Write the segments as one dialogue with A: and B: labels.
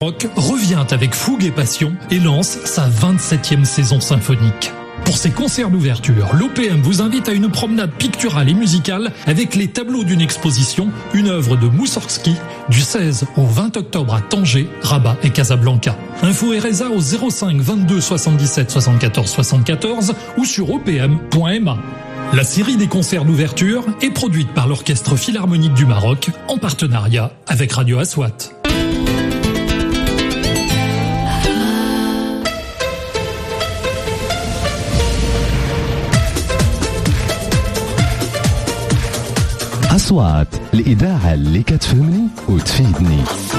A: Rock revient avec fougue et passion et lance sa 27e saison symphonique. Pour ses concerts d'ouverture, l'OPM vous invite à une promenade picturale et musicale avec les tableaux d'une exposition, une œuvre de Moussorgsky, du 16 au 20 octobre à Tanger, Rabat et Casablanca. Info RSA au 05 22 77 74 74 ou sur opm.ma. La série des concerts d'ouverture est produite par l'Orchestre Philharmonique du Maroc en partenariat avec Radio Aswat.
B: أصوات الإذاعة اللي كتفهمني وتفيدني.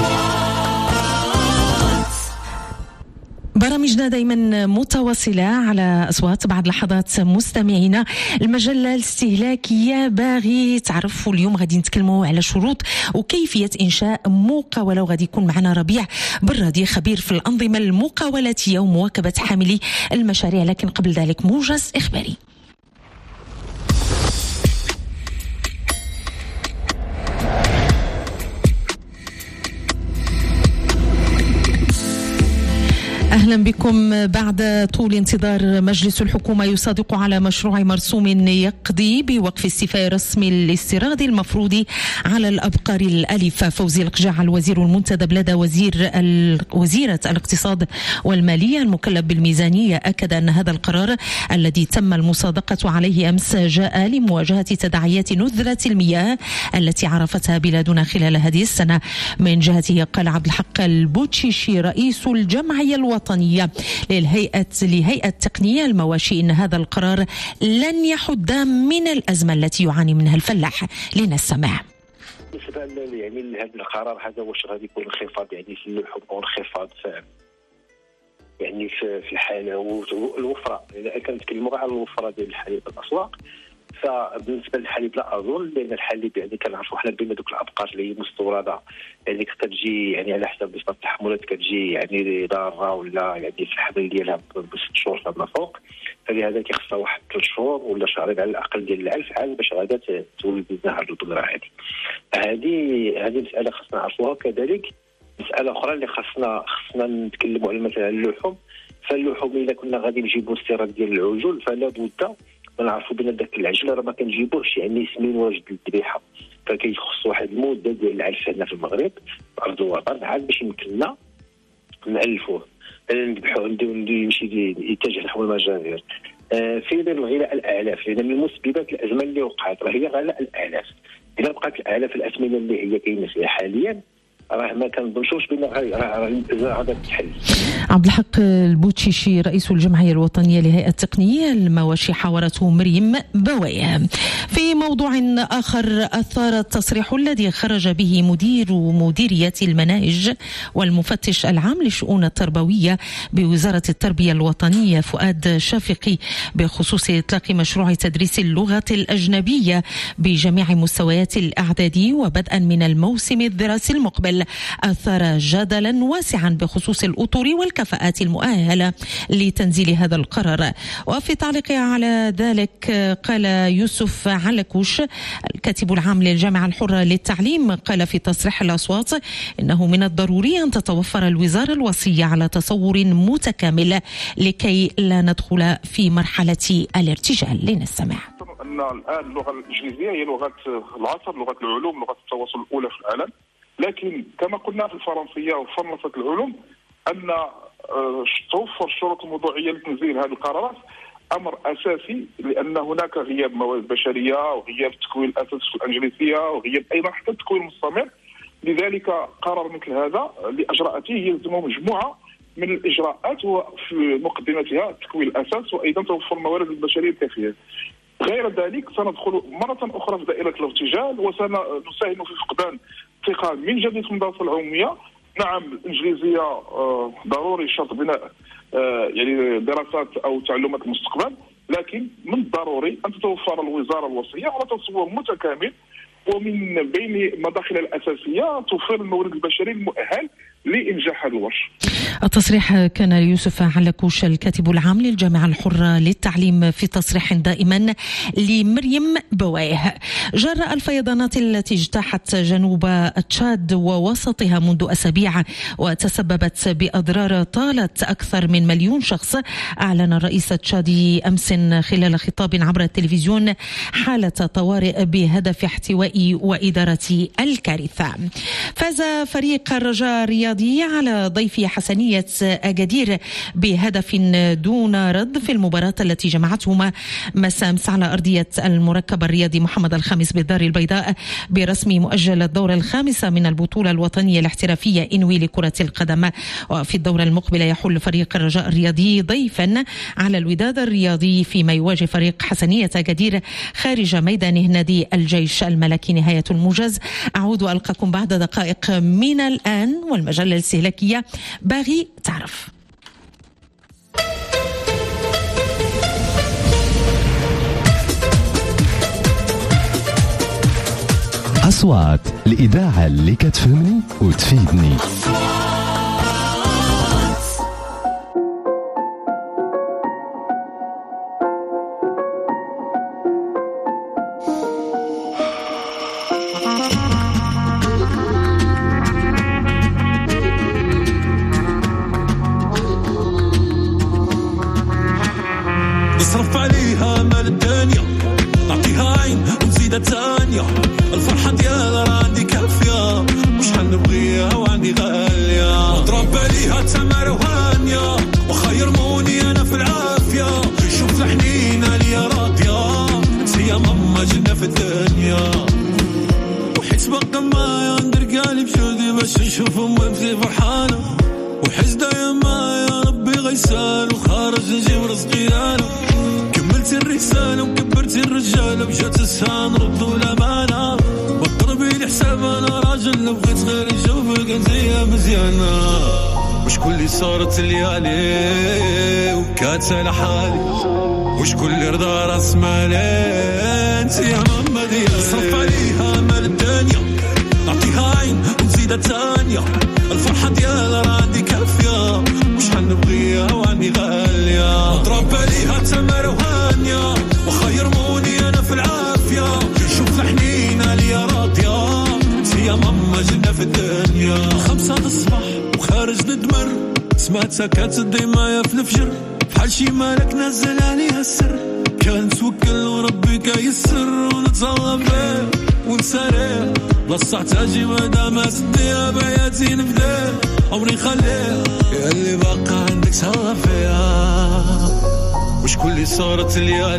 C: برامجنا دائما متواصلة على أصوات. بعد لحظات مستمعينا المجلة الاستهلاكية باغي تعرفوا اليوم غادي نتكلموا على شروط وكيفية إنشاء مقاولة، وغادي يكون معنا ربيع برادي خبير في الأنظمة المقاولاتية ومواكبة حاملي المشاريع. لكن قبل ذلك موجز إخباري. أهلا بكم. بعد طول انتظار مجلس الحكومة يصادق على مشروع مرسوم يقضي بوقف استيفاء رسم الاستيراد المفروض على الأبقار الأليفة. فوزي القجاع الوزير المنتدب لدى وزيرة الاقتصاد والمالية المكلف بالميزانية أكد أن هذا القرار الذي تم المصادقة عليه أمس جاء لمواجهة تداعيات نذرة المياه التي عرفتها بلادنا خلال هذه السنة. من جهته قال عبد الحق البوتشيشي رئيس الجمعية الوطنية لهيئة تقنية المواشي إن هذا القرار لن يحد من الأزمة التي يعاني منها الفلاح. لنستمع.
D: بالنسبه يعني لهذا القرار هذا واش غادي يكون انخفاض يعني في اللحوم او انخفاض يعني في الحاله والوفره. اذا كنتكلموا على الوفره ديال الحليب الاسواق، فبالنسبه للحليب لا اظن، لان الحليب يعني كنعرفوا حنا بين دوك الابقار اللي هي مستورده يعني كتجي يعني على حسب نسبه التحملات كتجي يعني ضاره ولا يعني في الحمل ديالها ب6 شهور فما فوق، فلهذا كيخصها واحد 3 شهور ولا شهرين على الاقل ديال العلف عاد باش غادا تولد لنا هذه البذره هذه. هذه مساله خصنا نعرفوها. كذلك مساله اخرى اللي خصنا نتكلموا على مثلا اللحوم. فاللحوم الا كنا غادي نجيبوا استيراد ديال العجول فلا بد نعرفوا بان داك العجل راه ما كنجيبوش يعني سمين واجد للذبيحه، فكيخص واحد المده ديال العلف هنا في المغرب في ارض الوطن عاد باش يمكن لنا نعلفوه نذبحوه يمشي يتجه نحو المجازر. في الغلاء الاعلاف، لان من المسببات الازمه اللي وقعت راه هي غلاء الاعلاف. اذا بقات الاعلاف الاثمنه اللي هي كاينه فيها حاليا راه ما كنظنوش بان غادا تحل.
C: عبد الحق البوتشيشي رئيس الجمعية الوطنية لهيئة تقنية المواشي حاورته مريم بوايا. في موضوع آخر، أثار التصريح الذي خرج به مديرية المناهج والمفتش العام للشؤون التربوية بوزارة التربية الوطنية فؤاد شافقي بخصوص إطلاق مشروع تدريس اللغة الأجنبية بجميع مستويات الإعدادي وبدءا من الموسم الدراسي المقبل، أثار جدلا واسعا بخصوص الأطر والكفاءات المؤهلة لتنزيل هذا القرار. وفي تعليقه على ذلك قال يوسف علكوش الكاتب العام للجامعة الحرة للتعليم، قال في تصريح الأصوات إنه من الضروري أن تتوفر الوزارة الوصية على تصور متكامل لكي لا ندخل في مرحلة الارتجال. لنستمع.
E: أن الآن اللغة الإنجليزية هي لغة العصر، لغة العلوم، لغة التواصل الأولى في العالم. لكن كما قلنا في الفرنسية وفرنسة العلوم أن توفر الشروط الموضوعية لتنزيل هذه القرارات أمر أساسي، لأن هناك غياب موارد بشرية وغياب تكوين الأساس في الإنجليزية وغياب أيضا حتى التكوين المستمر. لذلك قرار مثل هذا لأجراءته يلزم مجموعة من الإجراءات وفي مقدمتها تكوين الأساس وأيضا توفر الموارد البشرية الكافية. غير ذلك سندخل مرة أخرى في دائرة الارتجال وسنساهم في فقدان ثقة من جديد في المدارس العمومية. نعم الإنجليزية ضروري شرط بناء يعني دراسات أو تعلمات المستقبل، لكن من الضروري أن تتوفر الوزارة الوصية على تصور متكامل ومن بين مداخلها الأساسية توفير المورد البشري المؤهل لإنجاح هذا الورش.
C: التصريح كان ليوسف علكوش الكاتب العام للجامعة الحرة للتعليم في تصريح دائما لمريم بوايه. جراء الفيضانات التي اجتاحت جنوب تشاد ووسطها منذ أسابيع وتسببت بأضرار طالت أكثر من 1,000,000 شخص، أعلن الرئيس التشادي أمس خلال خطاب عبر التلفزيون حالة طوارئ بهدف احتواء وإدارة الكارثة. فاز فريق الرجاء الرياضي على ضيف حسنية أكادير بهدف دون رد في المباراة التي جمعتهما مساء أمس على أرضية المركب الرياضي محمد الخامس بالدار البيضاء برسم مؤجل الدورة الخامسة من البطولة الوطنية الاحترافية إنوي لكرة القدم. وفي الدورة المقبلة يحل فريق الرجاء الرياضي ضيفا على الوداد الرياضي فيما يواجه فريق حسنية أكادير خارج ميدانه نادي الجيش الملكي. نهاية الموجز. أعود وألقاكم بعد دقائق من الآن والمجلة الاستهلاكية باغي تعرف.
B: أصوات الإذاعة اللي كتفهمني وتفيدني.
F: نصرف عليها مال الدنيا نعطيها عين ونزيدها تانية، الفرحة ديالها راه عندي كافية وشحال نبغيها وعندي غالية، نضرب عليها تمارة وهانية وخير موني أنا في العافية، شوف الحنينة ليا راضية انت يا ماما جنة في الدنيا، وحيت باقا معايا ندير قالي بجودي باش نشوف أمي فرحانة، وحيت دايما يا ربي غيسال وخارج نجيب رزقي أنا، كملت الرسالة وكبرت الرجالة بجات السان ردوا الأمانة، وضربي لي حساب أنا راجل لو بغيت غير نشوفك انت يا مزيانة، وشكون اللي صارت ليالي وكانت على حالي، وشكون اللي رضا راس مالي انت يا ماما ديالي، صرف عليها مال الدنيا نعطيها عين ونزيدها تانية، الفرحة ديالها راه عندي كافية وشحال نبغيها وعندي غالية، نضرب عليها تمارة وهانية وخير موني أنا في العافية، شوف الحنينة ليا راضية انت يا ماما جنة في الدنيا، 5 الصباح وخارج ندمر سمعتها كاتدي معايا في الفجر بحال شي مالك نزل عليها السر، كنتوكل وربي كيسر ونتهلا بيه ونساليه بلاصة تاجي مادامات الدنيا بياتي نبدا عمري خليه يا اللي باقا عندك تهلا فيها، وشكون اللي صارت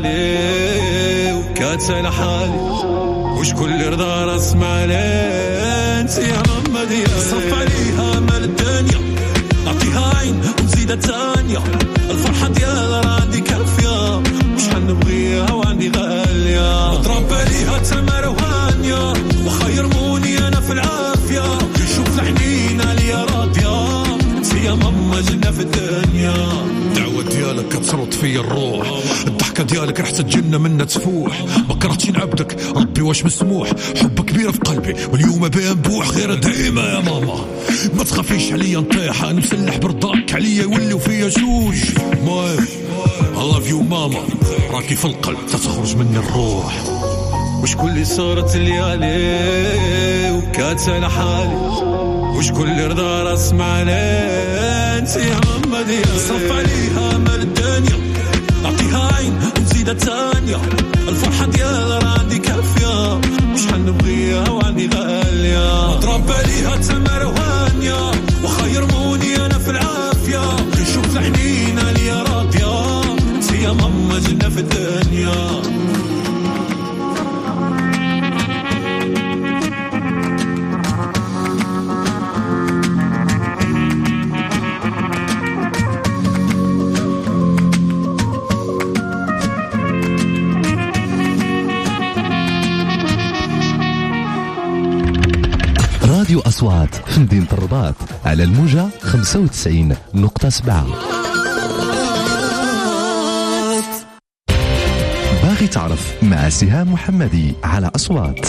F: ليالي وكانت على حالي، وشكون اللي رضا راس مالي انت يا ماما ديالي، صرف عليها مال الدنيا نعطيها عين ونزيدها تانية، الفرحة ديالها راه عندي كافية وشحال نبغيها وعندي غالية، نضرب عليها تمارة وهانية وخير موني أنا في العافية، شوف الحنينة ليا راضية انت يا ماما جنة في الدنيا،
G: الدعوة ديالك كتصرط فيا الروح، الضحكة ديالك رح تتجنى منها تفوح، ما كرهتش نعبدك ربي واش مسموح، حب كبيرة في قلبي واليوم بين بوح غير دائما يا ماما، ما تخافيش عليا نطيح انا مسلح برضاك عليا يوليو فيا جوج، المهم I love you ماما راكي في القلب تتخرج مني الروح،
F: وشكون اللي صارت ليالي وكانت على حالي، وشكون اللي رضا راس مالي انت يا ماما ديالي، صرف عليها مال الدنيا نعطيها عين ونزيدها تانية، الفرحة ديالها راه عندي كافية وشحال نبغيها وعندي غالية، نضرب عليها تمارة وهانية وخير موني أنا في العافية، نشوف الحنينة ليا راضية انت يا ماما جنة في الدنيا.
B: راديو أصوات في مدينة الرباط على الموجة 95.7. باغي تعرف مع سهام محمدي على أصوات.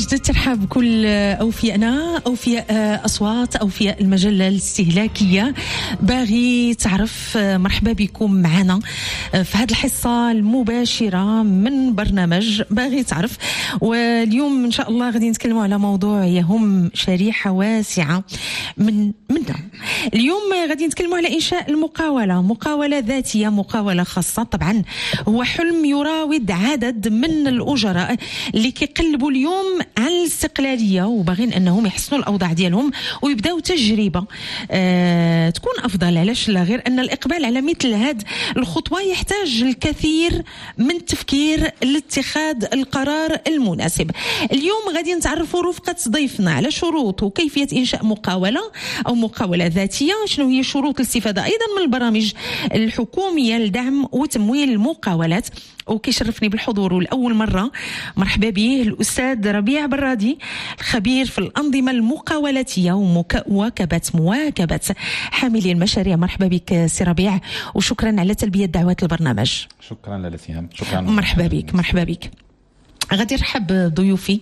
C: بجد ترحب بكل أوفيائنا، أوفياء أصوات، أوفياء المجلة الاستهلاكية. باغي تعرف مرحبا بكم معنا في هذه الحصة المباشرة من برنامج باغي تعرف. واليوم إن شاء الله غادي نتكلموا على موضوع يهم شريحة واسعة منا. اليوم غادي نتكلموا على إنشاء المقاولة، مقاولة ذاتية، مقاولة خاصة. طبعا هو حلم يراود عدد من الأجراء اللي كيقلبوا اليوم على الاستقلالية وباغين أنهم يحسنوا الأوضاع ديالهم ويبداو تجربة تكون أفضل. علاش لا؟ غير أن الإقبال على مثل هذه الخطوة يحتاج الكثير من التفكير لاتخاذ القرار المناسب. اليوم غادي نتعرفوا رفقة ضيفنا على شروط وكيفية إنشاء مقاولة أو مقاولة ذاتية، شنو هي شروط الاستفادة أيضا من البرامج الحكومية لدعم وتمويل المقاولات. وكيشرفني بالحضور لأول مرة مرحبا به الأستاذ ربيع برادي، الخبير في الأنظمة المقاولاتية ومواكبة حاملي المشاريع. مرحبا بك سي ربيع، وشكرا على تلبية دعوات البرنامج.
H: شكرا للسهام. شكرا.
C: مرحبا بك. غادي نرحب بضيوفي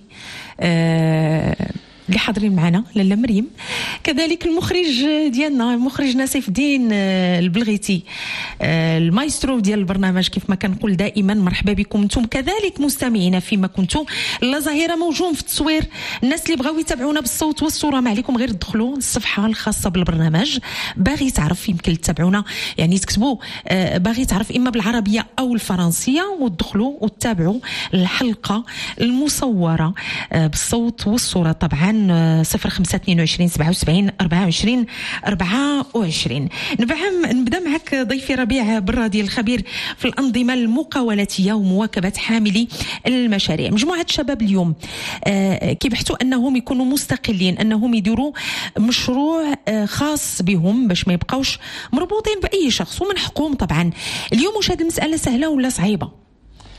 C: اللي حاضرين معنا، لاله مريم، كذلك المخرج ديالنا مخرجنا سيف الدين البلغيتي، المايسترو ديال البرنامج كيف ما كنقول دائما. مرحبا بكم انتم كذلك مستمعينا فيما كنتم. لا ظهيره موجود في التصوير. الناس اللي بغاو يتابعونا بالصوت والصوره ما عليكم غير تدخلوا الصفحه الخاصه بالبرنامج باغي تعرف، يمكن تتابعونا يعني تكتبوا باغي تعرف اما بالعربيه او الفرنسيه وتدخلوا وتتابعوا الحلقه المصوره بالصوت والصوره. طبعا 0522 77 24 24. نبدا معك ضيفي ربيع برادي، الخبير في الأنظمة المقاولاتية ومواكبة حاملي المشاريع. مجموعة الشباب اليوم كيبحثوا أنهم يكونوا مستقلين، أنهم يديروا مشروع خاص بهم باش ما يبقاوش مربوطين بأي شخص ومن حقهم. طبعا اليوم واش هذه المسألة سهلة ولا صعيبة؟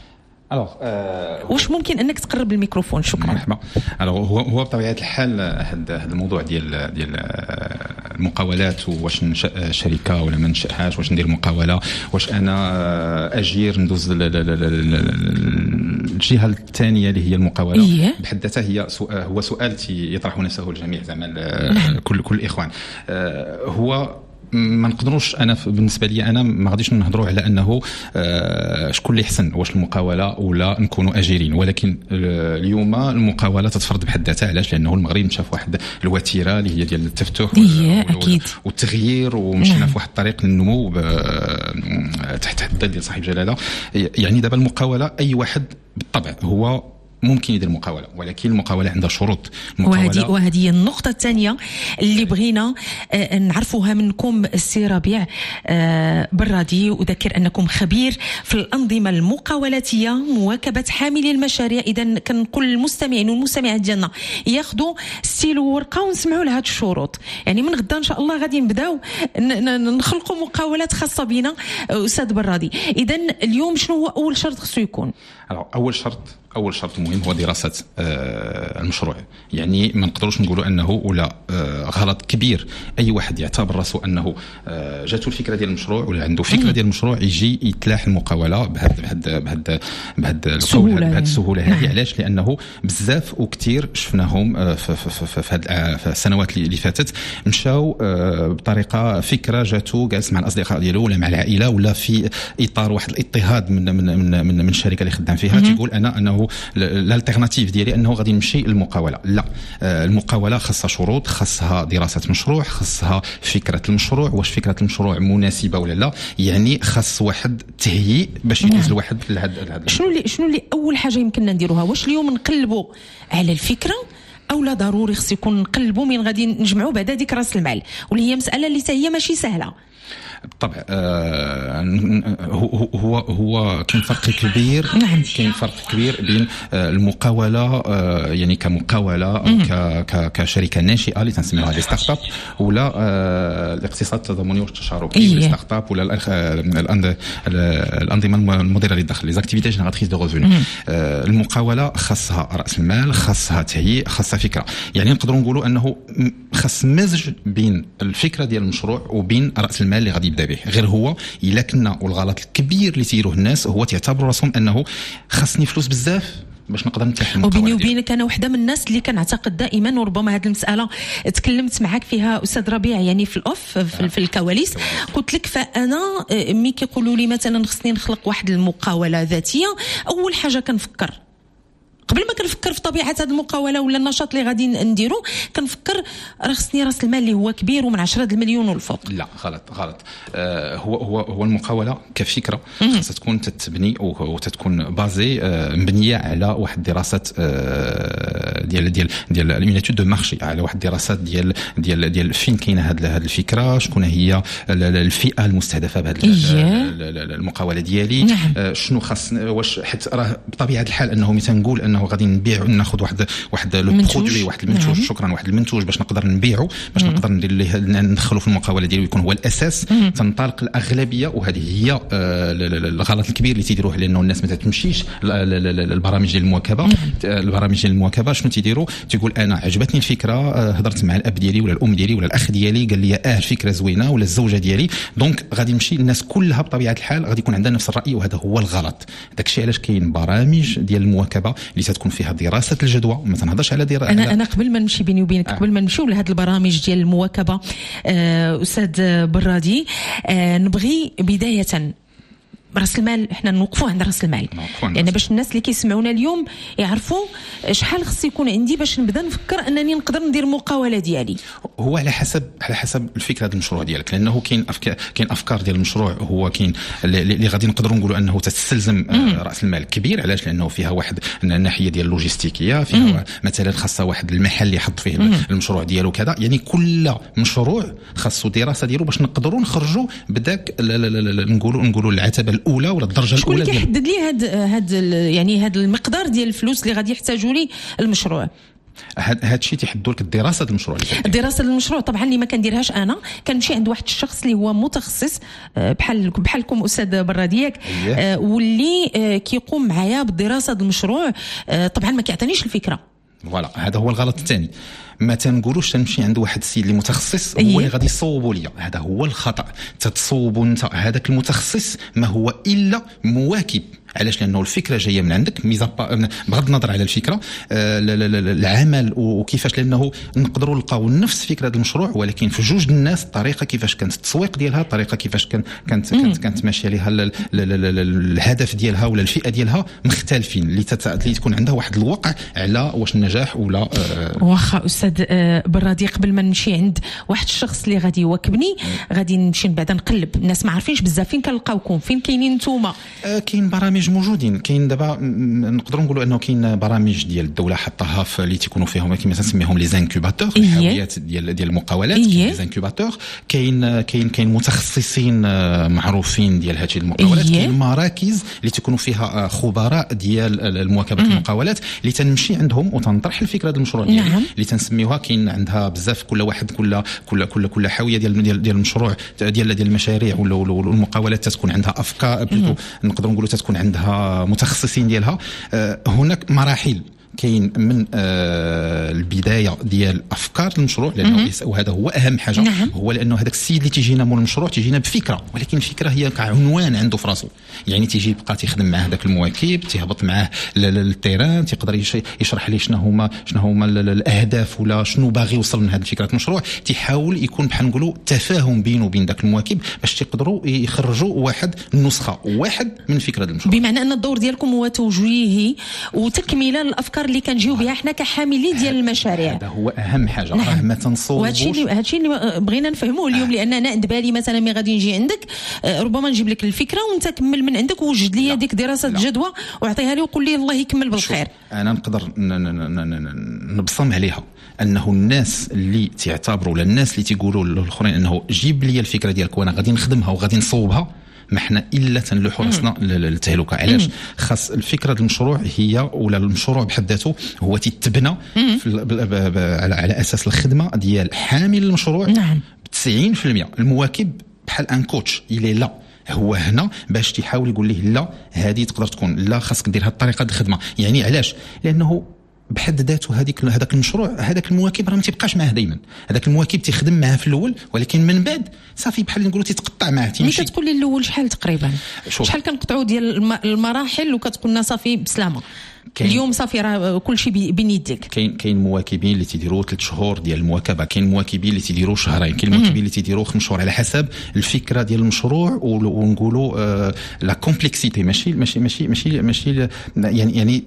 C: واش ممكن انك تقرب الميكروفون؟ شكرا.
H: مرحبا. هو بطبيعه الحال هذا الموضوع ديال المقاولات، واش ننشأ شركه ولا ما ننشأهاش، واش ندير مقاوله، واش انا اجير ندوز الجهه الثانيه اللي هي المقاوله بحد ذاتها، هو سؤال يطرح نفسه الجميع زعما كل الاخوان. هو ما نقدروش، انا بالنسبه لي انا ما غاديش نهضروا على انه شكون اللي احسن، واش المقاوله ولا نكونوا اجيرين، ولكن اليوم المقاوله تتفرض بحد ذاتها. علاش؟ لانه المغرب مشى في واحد الوتيره اللي هي ديال التفتح والتغيير، ومشينا في واحد الطريق للنمو تحت الظل ديال صاحب جلاله. يعني دابا المقاوله اي واحد بالطبع هو ممكن يدير مقاولة، ولكن المقاولة عندها شروط.
C: وهذه النقطة الثانية اللي بغينا نعرفوها منكم السي ربيع برادي. وذكر أنكم خبير في الأنظمة المقاولاتية مواكبة حاملي المشاريع. إذا كنقول للمستمعين والمستمعات ديالنا ياخذوا ستيلو ورقة ونسمعوا لهاد الشروط. يعني من غدا إن شاء الله غادي نبداو نخلقوا مقاولات خاصة بنا أستاذ برادي. إذا اليوم شنو هو أول شرط خصو يكون؟
H: أول شرط مهم هو دراسة المشروع. يعني ما نقدروش نقولوا أنه ولا غلط كبير أي واحد يعتبر راسه أنه جاته الفكرة ديال المشروع ولا عنده فكرة ديال المشروع يجي يتلاح المقاولة بهذا السهولة هذه. علاش؟ لأنه بزاف وكتير شفناهم في السنوات اللي فاتت مشاو بطريقة فكرة جاته جالس مع الأصدقاء ديالو ولا مع العائلة ولا في إطار واحد الاضطهاد من الشركة اللي خدام فيها، تقول أنه الالتيرناتيف ديالي انه غادي نمشي للمقاوله. لا، المقاوله خاصها شروط، خاصها دراسه مشروع، خاصها فكره المشروع، واش فكره المشروع مناسبه ولا لا. يعني خاص واحد تهيئ باش يدوز الواحد لهذا.
C: شنو اللي اول حاجه يمكننا نديروها؟ واش اليوم نقلبوا على الفكره او لا ضروري خص يكون نقلبوا من غادي نجمعوا بعدا ديك راس المال، واللي هي مساله اللي هي ماشي سهله؟
H: بالطبع هو كاين فرق كبير.
C: نعم.
H: كاين فرق كبير بين المقاوله يعني كمقاوله او كشركه ناشئه اللي تنسميوها دي ستارت اب، ولا الاقتصاد التضامني والتشاركي دي ستارت اب، ولا الانظمه المديره للدخل، لي زاكتيفيتي جينيراتريس دو ريفوني. المقاوله خاصها راس المال، خاصها تهيئ، خاصها فكره. يعني نقدروا نقولوا انه خاص مزج بين الفكره ديال المشروع وبين راس المال اللي غادي يبدا به. غير هو الا كنا، والغلط الكبير اللي تيروه الناس هو تعتبروا راسهم انه خاصني فلوس بزاف باش نقدر نتاح.
C: وبيني وبينك انا وحده من الناس اللي كنعتقد دائما، وربما هذه المساله تكلمت معك فيها استاذ ربيع يعني في الاوف في الكواليس، قلت لك فانا ملي كيقولوا لي مثلا خصني نخلق واحد المقاوله ذاتيه، اول حاجه كنفكر قبل ما كنفكر في طبيعه هذه المقاوله ولا النشاط اللي غادي نديرو، كنفكر راه خصني راس المال اللي هو كبير ومن 10 المليون والفوق.
H: لا غلط. هو المقاوله كفكره خاصها تكون تتبني وتتكون بازي مبنيه على واحد دراسات ديال الميناتود دو مارشي، على واحد دراسات ديال فين كاينه هذه الفكره، شكون هي الفئه المستهدفه بهذه المقاوله ديالي. نعم. شنو خاص، واش حيت راه بطبيعه الحال انه مثلا نقول انه غادي نبيع ناخذ واحد لو برودوي، واحد المنتوج. نعم. شكرا، واحد المنتوج باش نقدر نبيعه، باش نقدر ندير ليه ندخلوا في المقاوله ديالو يكون هو الاساس. تنطلق الاغلبيه، وهذه هي الغلط الكبير اللي تيديروه، لانه الناس ما تمشيش البرامج ديال المواكبه. البرامج ديال المواكبه شنو تيديروا؟ تيقول انا عجبتني الفكره، هضرت مع الاب ديالي ولا الام ديالي ولا الاخ ديالي قال لي الفكره زوينه، ولا الزوجه ديالي، دونك غادي نمشي. الناس كلها بطبيعه الحال غادي يكون عندها نفس الراي، وهذا هو الغلط. داكشي علاش كاين برامج ديال المواكبه اللي تتكون فيها دراسه الجدوى. ما تنهضرش على
C: انا قبل ما نمشي بيني وبينك، قبل ما نمشيو لهاد البرامج ديال المواكبه استاذ برادي، نبغي بدايه راس المال. احنا نوقفوا عند راس المال، يعني باش الناس اللي كيسمعونا اليوم يعرفوا شحال خص يكون عندي باش نبدا نفكر انني نقدر ندير مقاوله ديالي.
H: هو على حسب الفكره ديال المشروع ديالك، لانه كاين افكار ديال المشروع، هو كاين اللي غادي نقدروا نقولوا انه تستلزم راس المال كبير. علاش؟ لانه فيها واحد الناحيه ديال اللوجستيكيه، فيها مثلا خاصه واحد المحل يحط فيه المشروع ديالو كذا. يعني كل مشروع خاصو دراسه ديالو باش نقدروا نخرجوا بداك نقولوا العتبه الاولى ولا الدرجه الاولى.
C: شكون اللي كيحدد لي هاد المقدار ديال الفلوس اللي غادي يحتاجوا لي المشروع؟
H: هذا الشيء تيحدوا لك الدراسه ديال المشروع.
C: الدراسه ديال المشروع طبعا اللي ما كنديرهاش انا، كنمشي عند واحد الشخص اللي هو متخصص بحالكم استاذ براديك، واللي كيقوم معايا بالدراسه ديال المشروع. طبعا ما كيعطينيش الفكره.
H: فوالا، هذا هو الغلط الثاني. ما تنقولوش تنمشي عند واحد السيد اللي متخصص هو اللي غادي يصوبوا لي. هذا هو الخطا. تتصوبوا انت هذاك المتخصص ما هو الا مواكب. علاش؟ لانه الفكره جايه من عندك، بغض النظر على الفكره العمل وكيفاش، لانه نقدروا نلقاو نفس فكره المشروع ولكن في جوج الناس الطريقه كيفاش كانت التسويق ديالها، الطريقه كيفاش كانت ماشيه ليها الهدف ديالها ولا الفئه ديالها مختلفين، اللي تكون عندها واحد الوقع على واش النجاح ولا.
C: واخا استاذ برادي، قبل ما نمشي عند واحد الشخص اللي غادي يواكبني، غادي نمشي بعدا نقلب. الناس ما عارفينش بزاف فين كنلقاوكم، فين كاينين نتوما.
H: كاين برامج موجودين، كاين دابا نقدروا نقولوا انه كاين برامج ديال الدوله حطاها في اللي تيكونوا فيهم كما تنسميهم لي زانكوباتور، الحاويات ديال المقاولات. لي زانكوباتور كاين متخصصين معروفين ديال هذه المقاولات. كاين مراكز اللي تكونوا فيها خبراء ديال المواكبه المقاولات اللي تنمشي عندهم وتنطرح الفكره ديال المشروع ديالي. نعم. اللي تنسميوها كاين عندها بزاف، كل واحد كل حاويه ديال المشروع ديال المشاريع ولا المقاولات تكون عندها افكار، نقدروا نقولوا تكون عندها متخصصين ديالها. هناك مراحل، كاين من البدايه ديال افكار المشروع، لانه وهذا هو اهم حاجه. نعم. هو لانه هذاك السيد اللي تيجينا مول المشروع تيجينا بفكره، ولكن الفكره هي كعنوان عنده في راسه. يعني تيجي يبقى تيخدم مع هذاك المواكب، تيهبط معاه للتيران، تيقدر يشرح ليه شنو هما الاهداف ولا شنو باغي يوصل من هذه فكره المشروع. تيحاول يكون بحال نقولوا تفاهم بينه وبين ذاك المواكب باش تقدروا يخرجوا واحد النسخه واحد من فكره المشروع.
C: بمعنى ان الدور ديالكم هو توجيهي وتكميله للافكار اللي كنجيو بها حنا كحاملين ديال المشاريع.
H: هذا هو اهم حاجه. نعم. ما تنصوبوش. هادشي
C: اللي بغينا نفهموه اليوم، لان انا دبالي مثلا مي غادي نجي عندك ربما نجيب لك الفكره وانت كمل من عندك ووجد لي ديك دراسه الجدوى واعطيها لي وقول لي الله يكمل بالخير.
H: انا نقدر نبصم عليها انه الناس اللي تعتبروا ولا الناس اللي تيقولوا للاخرين انه جيب لي الفكره ديالك وانا غادي نخدمها وغادي نصوبها، ما احنا الا تنلوحوا راسنا للتهلكه. علاش؟ خاص الفكره المشروع هي ولا المشروع بحد ذاته هو تتبنى على اساس الخدمه ديال حامل المشروع.
C: نعم.
H: 90% المواكب بحال ان كوتش الى لا هو هنا باش تحاول يقول ليه لا هذه تقدر تكون، لا خاصك دير هذه الطريقه ديال الخدمه. يعني علاش؟ لانه بحد ذاته هذاك المشروع هذاك المواكب راه ما تيبقاش معاه دائما. هذاك المواكب تيخدم معاه في الاول ولكن من بعد صافي بحال نقولوا تيتقطع معاه تيمشي.
C: كتقول لي الاول شحال تقريبا؟ شحال كنقطعوا ديال المراحل وكتقول لنا صافي بسلامه؟ اليوم صافي راه كل شيء بين يديك.
H: كاين مواكبين اللي تيديروا 3 شهور ديال المواكبه، كاين مواكبين اللي تيديروا شهرين، كاين مواكبين اللي تيديروا 5 شهور، على حسب الفكره ديال المشروع ونقولوا لا كومبلكسيتي. ماشي يعني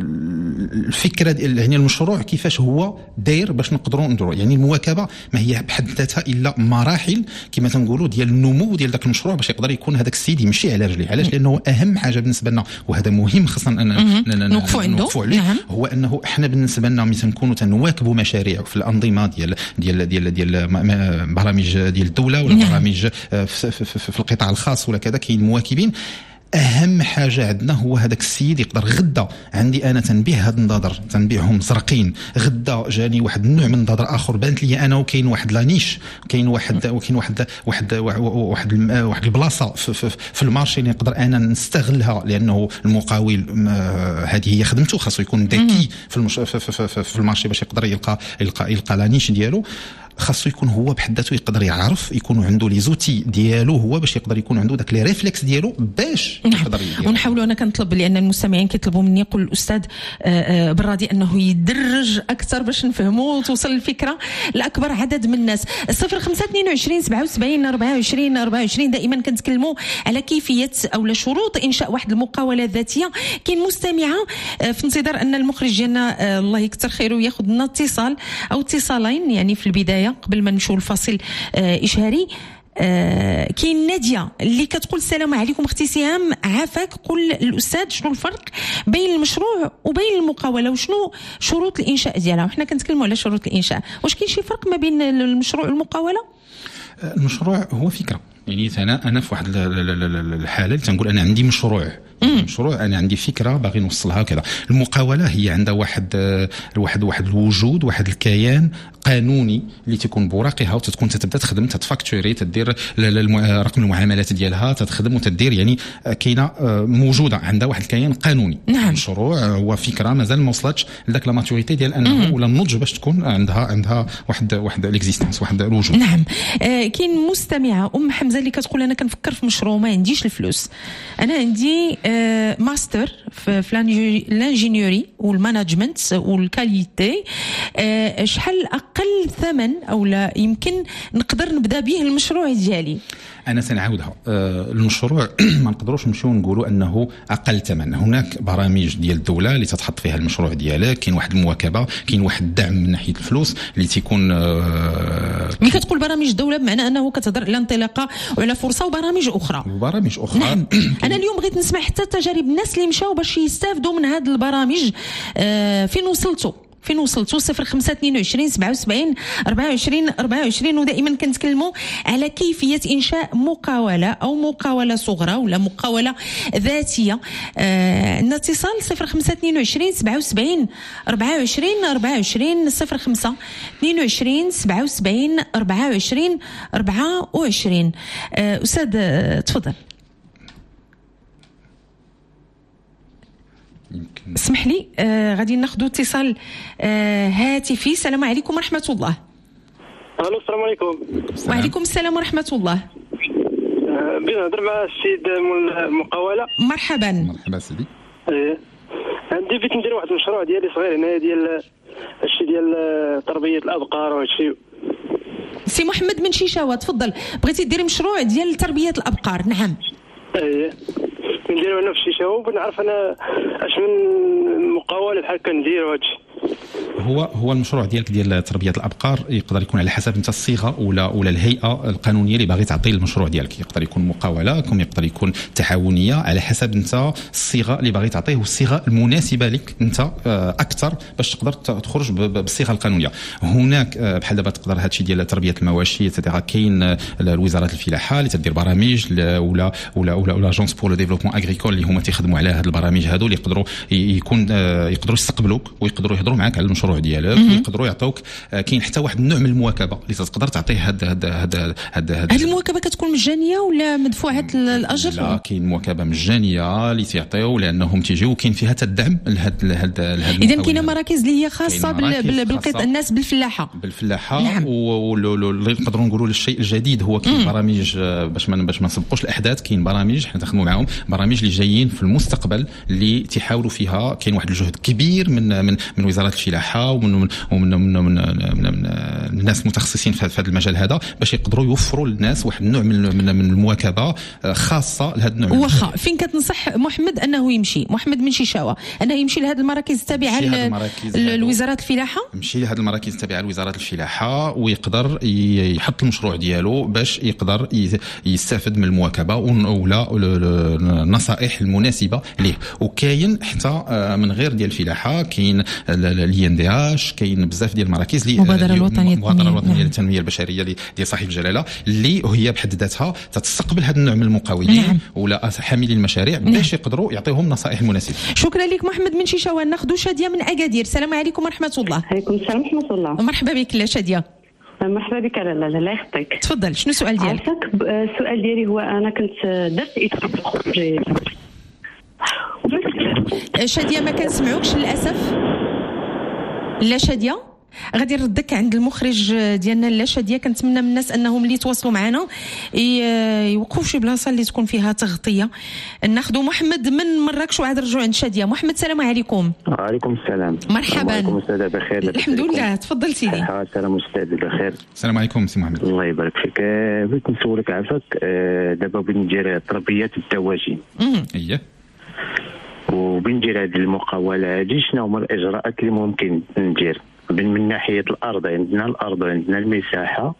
H: الفكره يعني المشروع كيفاش هو داير باش نقدروا نديروا. يعني المواكبه ما هي بحد ذاتها الا مراحل كما تنقولوا ديال النمو ديال داك المشروع باش يقدر يكون هذاك السيد يمشي على رجليه. علاش؟ لانه اهم حاجه بالنسبه لنا، وهذا مهم خصنا نوقفوا عليه، هو انه احنا بالنسبه لنا ملي تنكونوا تنواكبوا مشاريع في الانظمه ديال برامج ديال الدوله ولا برامج في القطاع الخاص ولا كذا، كاين مواكبين. اهم حاجه عندنا هو هذاك السيد يقدر غدا عندي انا تنبيه هاد النظر تنبيعهم زرقين، غدا جاني واحد النوع من النظر اخر بانت لي انا، وكاين واحد لانيش، كاين واحد البلاصه في المارشي اللي نقدر انا نستغلها، لانه المقاول هذه هي خدمته، خاصو يكون ذكي في المارشي باش يقدر يلقى لانيش ديالو. خاصو يكون هو بحد ذاته يقدر يعرف، يكون عنده لي زوتي ديالو هو باش يقدر يكون عنده داك لي ريفلكس ديالو باش يقدر يدير.
C: ونحاولوا، انا كنطلب لان المستمعين كيطلبوا مني، يقول الاستاذ بالراضي انه يدرج اكثر باش نفهموا وتوصل الفكره لاكبر عدد من الناس. 0522 77 24 24 دائما كنتكلموا على كيفيه او شروط انشاء واحد المقاوله الذاتيه. كاين مستمعه في انتظار ان المخرج ديالنا الله يكثر خيره ياخذ لنا اتصال او اتصالين يعني في البدايه قبل ما نمشيو الفاصل إشهاري. كاين نادية اللي كتقول السلام عليكم اختي سهام، عافاك قل الأستاذ شنو الفرق بين المشروع وبين المقاولة، وشنو شروط الإنشاء ديالها؟ وحنا كنتكلموا على شروط الإنشاء، واش كاين شي فرق ما بين المشروع والمقاولة؟
H: المشروع هو فكرة، يعني انا في واحد الحاله اللي تنقول انا عندي مشروع انا عندي فكره باغي نوصلها كذا. المقاوله هي عندها واحد الوجود، واحد الكيان قانوني اللي تكون بوراقها، وتكون تبدا تخدم، تفاكتوري، تدير رقم المعاملات ديالها، تخدم وتدير، يعني كاينه موجوده عندها واحد الكيان قانوني.
C: نعم.
H: المشروع هو فكره مازال ما وصلتش لذاك لا ماتوريتي ديال انه ولا النضج باش تكون عندها واحد ليكزيستانس، واحد الوجود.
C: نعم. كاين مستمعه حمزه اللي كتقول انا كنفكر في مشروع ما عنديش الفلوس، انا عندي ماستر في الانجينيوري والمانجمنت والكاليتي، شحال اقل ثمن او لا يمكن نقدر نبدا به المشروع ديالي؟
H: انا سنعاودها. المشروع ما نقدروش نمشيو نقولوا انه اقل ثمن. هناك برامج ديال الدوله اللي تتحط فيها المشروع ديالك، كاين واحد المواكبه، كاين واحد الدعم من ناحيه الفلوس اللي تيكون
C: ملي كتقول برامج الدوله بمعنى انه كتهضر على انطلاقه وعلى فرصه وبرامج اخرى. نعم. انا اليوم بغيت نسمع حتى تجارب الناس اللي مشاو باش يستافدوا من هذه البرامج. فين وصلتوا 0522 77 24 24. ودائما كنتكلموا على كيفيه انشاء مقاوله او مقاوله صغرى ولا مقاوله ذاتيه. عندنا اتصال 0522 77 24 24 0522 77 24 24. استاذ تفضل. اسمح لي غادي ناخذ اتصال هاتفي. السلام عليكم ورحمه الله.
I: الو السلام عليكم.
C: وعليكم السلام ورحمه الله.
I: بغيت نهضر مع السيد مول المقاوله.
C: مرحبا
H: سيدي.
I: عندي بغيت ندير واحد المشروع ديالي صغير هنا ديال الشيء ديال تربيه الابقار وهذا الشيء.
C: سي محمد من شيشاوه تفضل، بغيتي ديري مشروع ديال تربيه الابقار؟ نعم.
I: نديرو هنا في الشيشاوه وبغيت نعرف انا اش من مقاوله بحال كندير وهادشي.
H: هو المشروع ديالك ديال تربيه الابقار يقدر يكون على حسب انت الصيغه ولا الهيئه القانونيه اللي باغي تعطي المشروع ديالك. يقدر يكون مقاوله، يقدر يكون تعاونيه، على حسب انت الصيغه اللي باغي تعطيه والصيغه المناسبه لك انت اكثر باش تقدر تخرج بالصيغه القانونيه. هناك بحال دابا تقدر هادشي ديال تربيه المواشي تاع كاين وزاره الفلاحه اللي تدير برامج ولا لاجونس بور لو ديفلوبمون اغريكول اللي هما تيخدموا على هاد البرامج هادو اللي يقدروا يستقبلوك ويقدروا يهضروا معاك على المشروع المشروع ديالك ويقدروا يعطوك. كاين حتى واحد النوع من المواكبه اللي تقدر تعطيه هاد
C: المواكبه كتكون مجانيه ولا مدفوعه الاجر؟
H: لا، كاين مواكبه مجانيه اللي تيعطيو لانهم تيجيو، وكاين فيها حتى الدعم لهاد
C: اذا كاينه مراكز اللي هي خاصه الناس بالفلاحه
H: نعم. واللي نقدروا نقولوا الشيء الجديد هو كاين برامج باش ما نسبقوش الاحداث. كاين برامج حنا نخدموا معاهم، برامج اللي جايين في المستقبل اللي تيحاولوا فيها. كاين واحد الجهد كبير من وزاره الفلاحه ومن الناس المتخصصين في هذا المجال هذا باش يقدروا يوفروا للناس واحد النوع من المواكبه خاصه لهذا النوع.
C: واخا فين كتنصح محمد انه يمشي، محمد من شيشاوه، انه يمشي لهذه المراكز التابعه لوزاره الفلاحه؟
H: يمشي لهذه المراكز التابعه لوزاره الفلاحه ويقدر يحط المشروع ديالو باش يقدر يستافد من المواكبه ولا النصائح المناسبه ليه. وكاين حتى من غير ديال الفلاحه، كاين الINDH، كاين بزاف ديال المراكز اللي
C: المبادره الوطنيه
H: للتنميه البشريه ديال صاحب الجلاله اللي هي بحد ذاتها تتستقبل هذا النوع من المقاولين ولا حاملين المشاريع باش يقدروا يعطيهم النصائح المناسبه.
C: شكرا لك محمد من شيشاوه. ناخذ شاديه من اكادير. السلام عليكم ورحمه الله.
J: وعليكم السلام ورحمه الله.
C: مرحبا بك شاديه.
J: مرحبا بك. لا الله يخطيك.
C: تفضل، شنو السؤال ديالك؟
J: السؤال ديالي هو انا كنت درت
C: شاديه ما كنسمعوكش للاسف. لا شاديه غادي نردك عند المخرج ديالنا. لا شاديه كنتمنى من الناس انهم اللي يتواصلوا معنا يوقفوا شي بلاصه اللي تكون فيها تغطيه. ناخذوا محمد من مراكش وعاد نرجعوا عند شاديه. محمد السلام عليكم.
K: وعليكم السلام.
C: مرحبا.
K: وعليكم السلام بخير.
C: الحمد لله. تفضل سيدي.
K: السلام استاذ بخير.
H: السلام عليكم سي محمد.
K: الله يبارك فيك. بغيت نسولك عافاك دابا بندير تربيه الدواجن.
H: اييه.
K: وبندير هذه المقاوله هذه شنو هما الاجراءات اللي ممكن ندير من ناحيه الارض؟ عندنا الارض وعندنا المساحه.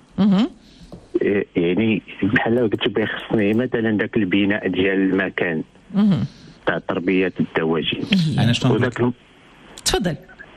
K: يعني بحال قلت بغي خصني مثلا ذاك البناء ديال المكان تاع تربيه الدواجن.
H: انا شنو
C: تفضل.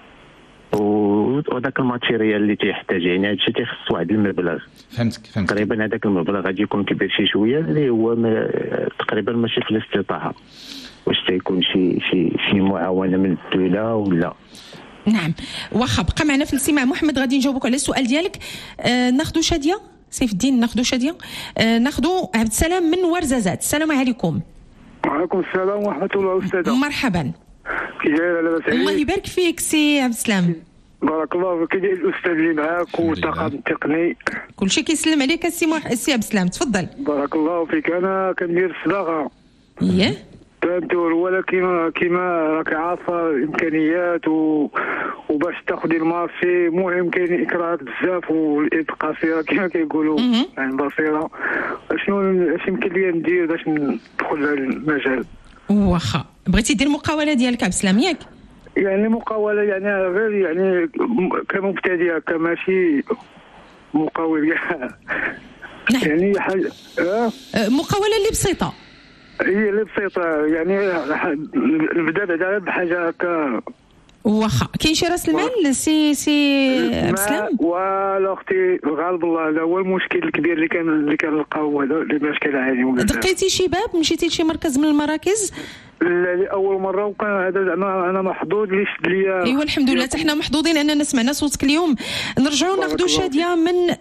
K: وذاك الماتيريال اللي تيحتاج، يعني هذا الشيء تيخص واحد المبلغ.
H: فهمتك.
K: تقريبا هذاك المبلغ غادي يكون كبير شويه اللي هو تقريبا ماشي في الاستطاعه. واش تيكون شي معاونه من الدوله ولا؟
C: نعم. واخا بقى معنا في الاستماع محمد، غادي نجاوبك على السؤال ديالك. ناخذوا شاديه سيف الدين. ناخذوا شاديه. ناخذوا عبد السلام من ورزازات. السلام عليكم.
L: وعليكم السلام ورحمه الله استاذه.
C: مرحبا.
L: كي داير لاباس عليك؟
C: الله يبارك فيك سي عبد السلام.
L: بارك الله فيك. كي الاستاذ اللي معاك والطاقم التقني
C: كلشي كيسلم عليك سي عبد السلام. تفضل.
L: بارك الله فيك. انا كندير الصباغه.
C: اييه
L: تندور، ولكن كيما راك عارفه الامكانيات وباش تاخذي المارشي مهم كاين اكراهات بزاف واليد قصيره كما كيقولوا يعني بصيره. شنو يمكن لي ندير باش ندخل لهذا المجال؟
C: واخا بغيتي دير المقاوله ديالك عبد السلام ياك؟
L: يعني مقاوله يعني غير يعني كمبتدئه كماشي مقاول يعني حاجه
C: مقاوله اللي بسيطه.
L: هي اللي بسيطه يعني نبدا بعدا بحاجه هكا.
C: واخا كاين شي راس المال سي عبد السلام؟
L: ولا اختي غالب الله هذا هو المشكل الكبير اللي كنلقاو هذا اللي باش كنعانيو.
C: دقيتي شي باب؟ مشيتي لشي مركز من المراكز؟
L: لا اول مره، وكان هذا انا محظوظ اللي شد ليا.
C: ايوا الحمد لله حتى حنا محظوظين اننا سمعنا صوتك اليوم. نرجعوا ناخذوا شاديه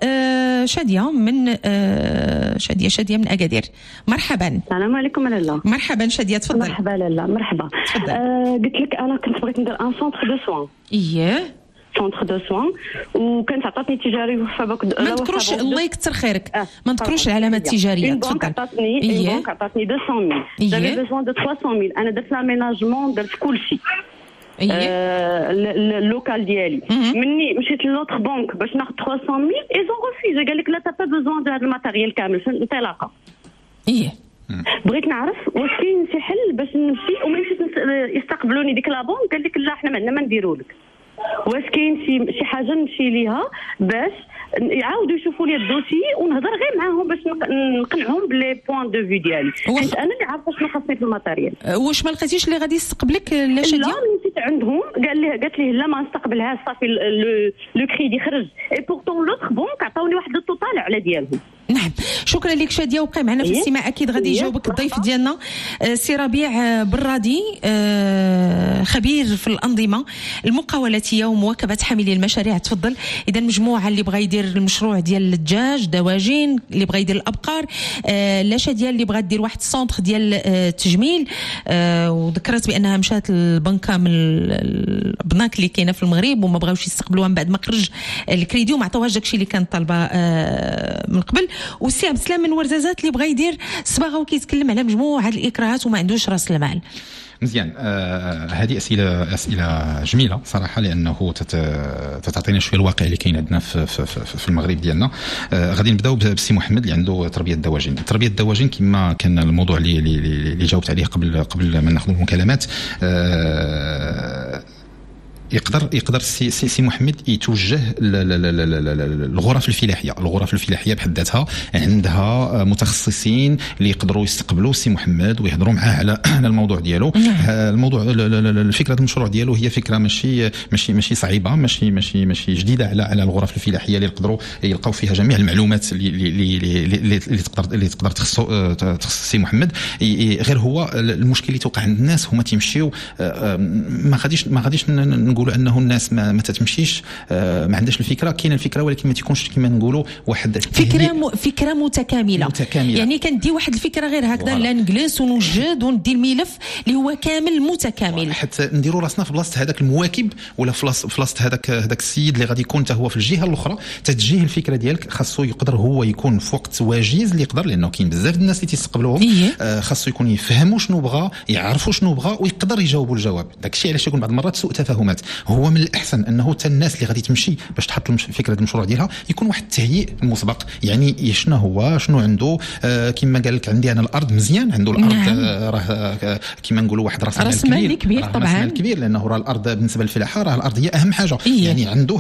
C: من اكادير. مرحبا.
J: السلام عليكم لاله.
C: مرحبا شاديه تفضل.
J: مرحبا لاله. مرحبا. قلت لك انا كنت بغيت ندير ان سونتر دو سوان.
C: اييه
J: سونتر دو سوان، وكانت عطاتني تجاري وفابك
C: ما نذكروش. الله يكثر خيرك. ما نذكروش العلامات التجاريه.
J: تفضل. البنك عطاتني 200,000. جافي بيزوان دو 300,000. انا درت لاميناجمون، درت كلشي. اللوكال ديالي. مني مشيت للوتر بنك باش ناخذ 300,000 ايزون ريفيزي. قال لك لا تا با بيزوان دو هذا الماتيريال كامل في الانطلاقه. بغيت نعرف واش كاين شي حل باش نمشي وما نمشيش يستقبلوني ديك لابونك. قال لك لا حنا ما نديروا لك. واش كاين شي حاجه نمشي ليها باش يعاودوا يشوفوا لي الدوسي ونهضر غير معاهم باش نقنعهم بلي بوين دو في ديالي، حيت انا اللي عارفه شنو خاصني في الماتيريال.
C: واش ما لقيتيش اللي غادي يستقبلك لا شاديه؟
J: لا مشيت عندهم قالت لي لا ما نستقبلهاش صافي لو كريدي خرج. اي بورتون لوتر بونك عطاوني واحد التوتال على ديالهم.
C: نعم شكرا لك شاديه، وبقي معنا في الاستماع اكيد غادي يجاوبك الضيف ديالنا سي ربيع برادي خبير في الانظمه المقاولاتيه ومواكبه حاملي المشاريع. تفضل. اذا مجموعه اللي بغى يدير المشروع ديال الدجاج دواجن، اللي بغى يدير الابقار، لا شاديه اللي بغى دير واحد السونتر ديال التجميل، وذكرت بانها مشات البنكه من البناك اللي كاينه في المغرب وما بغاوش يستقبلوها من بعد ما خرج الكريدي وما عطاوهاش داكشي اللي كانت طالبه من قبل. والسي عبد السلام من ورزازات اللي بغى يدير صباغه وكيتكلم على مجموعه الاكراهات وما عندوش راس المال.
H: مزيان. هذه اسئله جميله صراحه، لانه تعطينا شويه الواقع اللي كاين عندنا في المغرب ديالنا. غادي نبداو بسي محمد اللي عنده تربيه الدواجن. تربيه الدواجن كما كان الموضوع اللي جاوبت عليه قبل ما ناخذ المكالمات. يقدر سي محمد يتوجه الغرف الفلاحيه. الغرف الفلاحيه بحد ذاتها عندها متخصصين اللي يقدروا يستقبلوا سي محمد ويهضروا معاه على الموضوع ديالو. الموضوع الفكره المشروع ديالو هي فكره ماشي صعيبه، ماشي جديده على الغرف الفلاحيه اللي يقدروا يلقاو فيها جميع المعلومات اللي تقدر تخص سي محمد. غير هو المشكل اللي توقع عند الناس هما تيمشيو ما غاديش نقولوا انه الناس ما تتمشيش، ما عندهاش الفكره. كاينه الفكره ولكن ما تيكونش كما نقولوا واحد
C: فكره متكامله. يعني كندي واحد الفكره غير هكذا، لا نجلس ونوجد وندي الملف اللي هو كامل متكامل،
H: حتى نديروا راسنا في بلاصه هذاك المواكب ولا في بلاصه هذاك السيد اللي غادي يكون حتى هو في الجهه الاخرى. تتجيه الفكره ديالك خاصو يقدر هو يكون في وقت واجز اللي يقدر، لانه كاين بزاف الناس اللي تيستقبلوهم. خاصو يكون يفهموا شنو بغى، يعرفوا شنو بغى ويقدر يجاوبوا الجواب. داكشي علاش يكون بعض المرات سوء تفاهمات. هو من الاحسن انه حتى الناس اللي غادي تمشي باش تحط فكره المشروع ديالها يكون واحد التهيئ مسبق. يعني شنو عنده. كما قال لك عندي انا الارض مزيان، عنده الارض راه كما نقولوا واحد راس مال كبير طبعا، راس مال كبير، لانه راه الارض بالنسبه للفلاحه راه الارض هي اهم حاجه. يعني عنده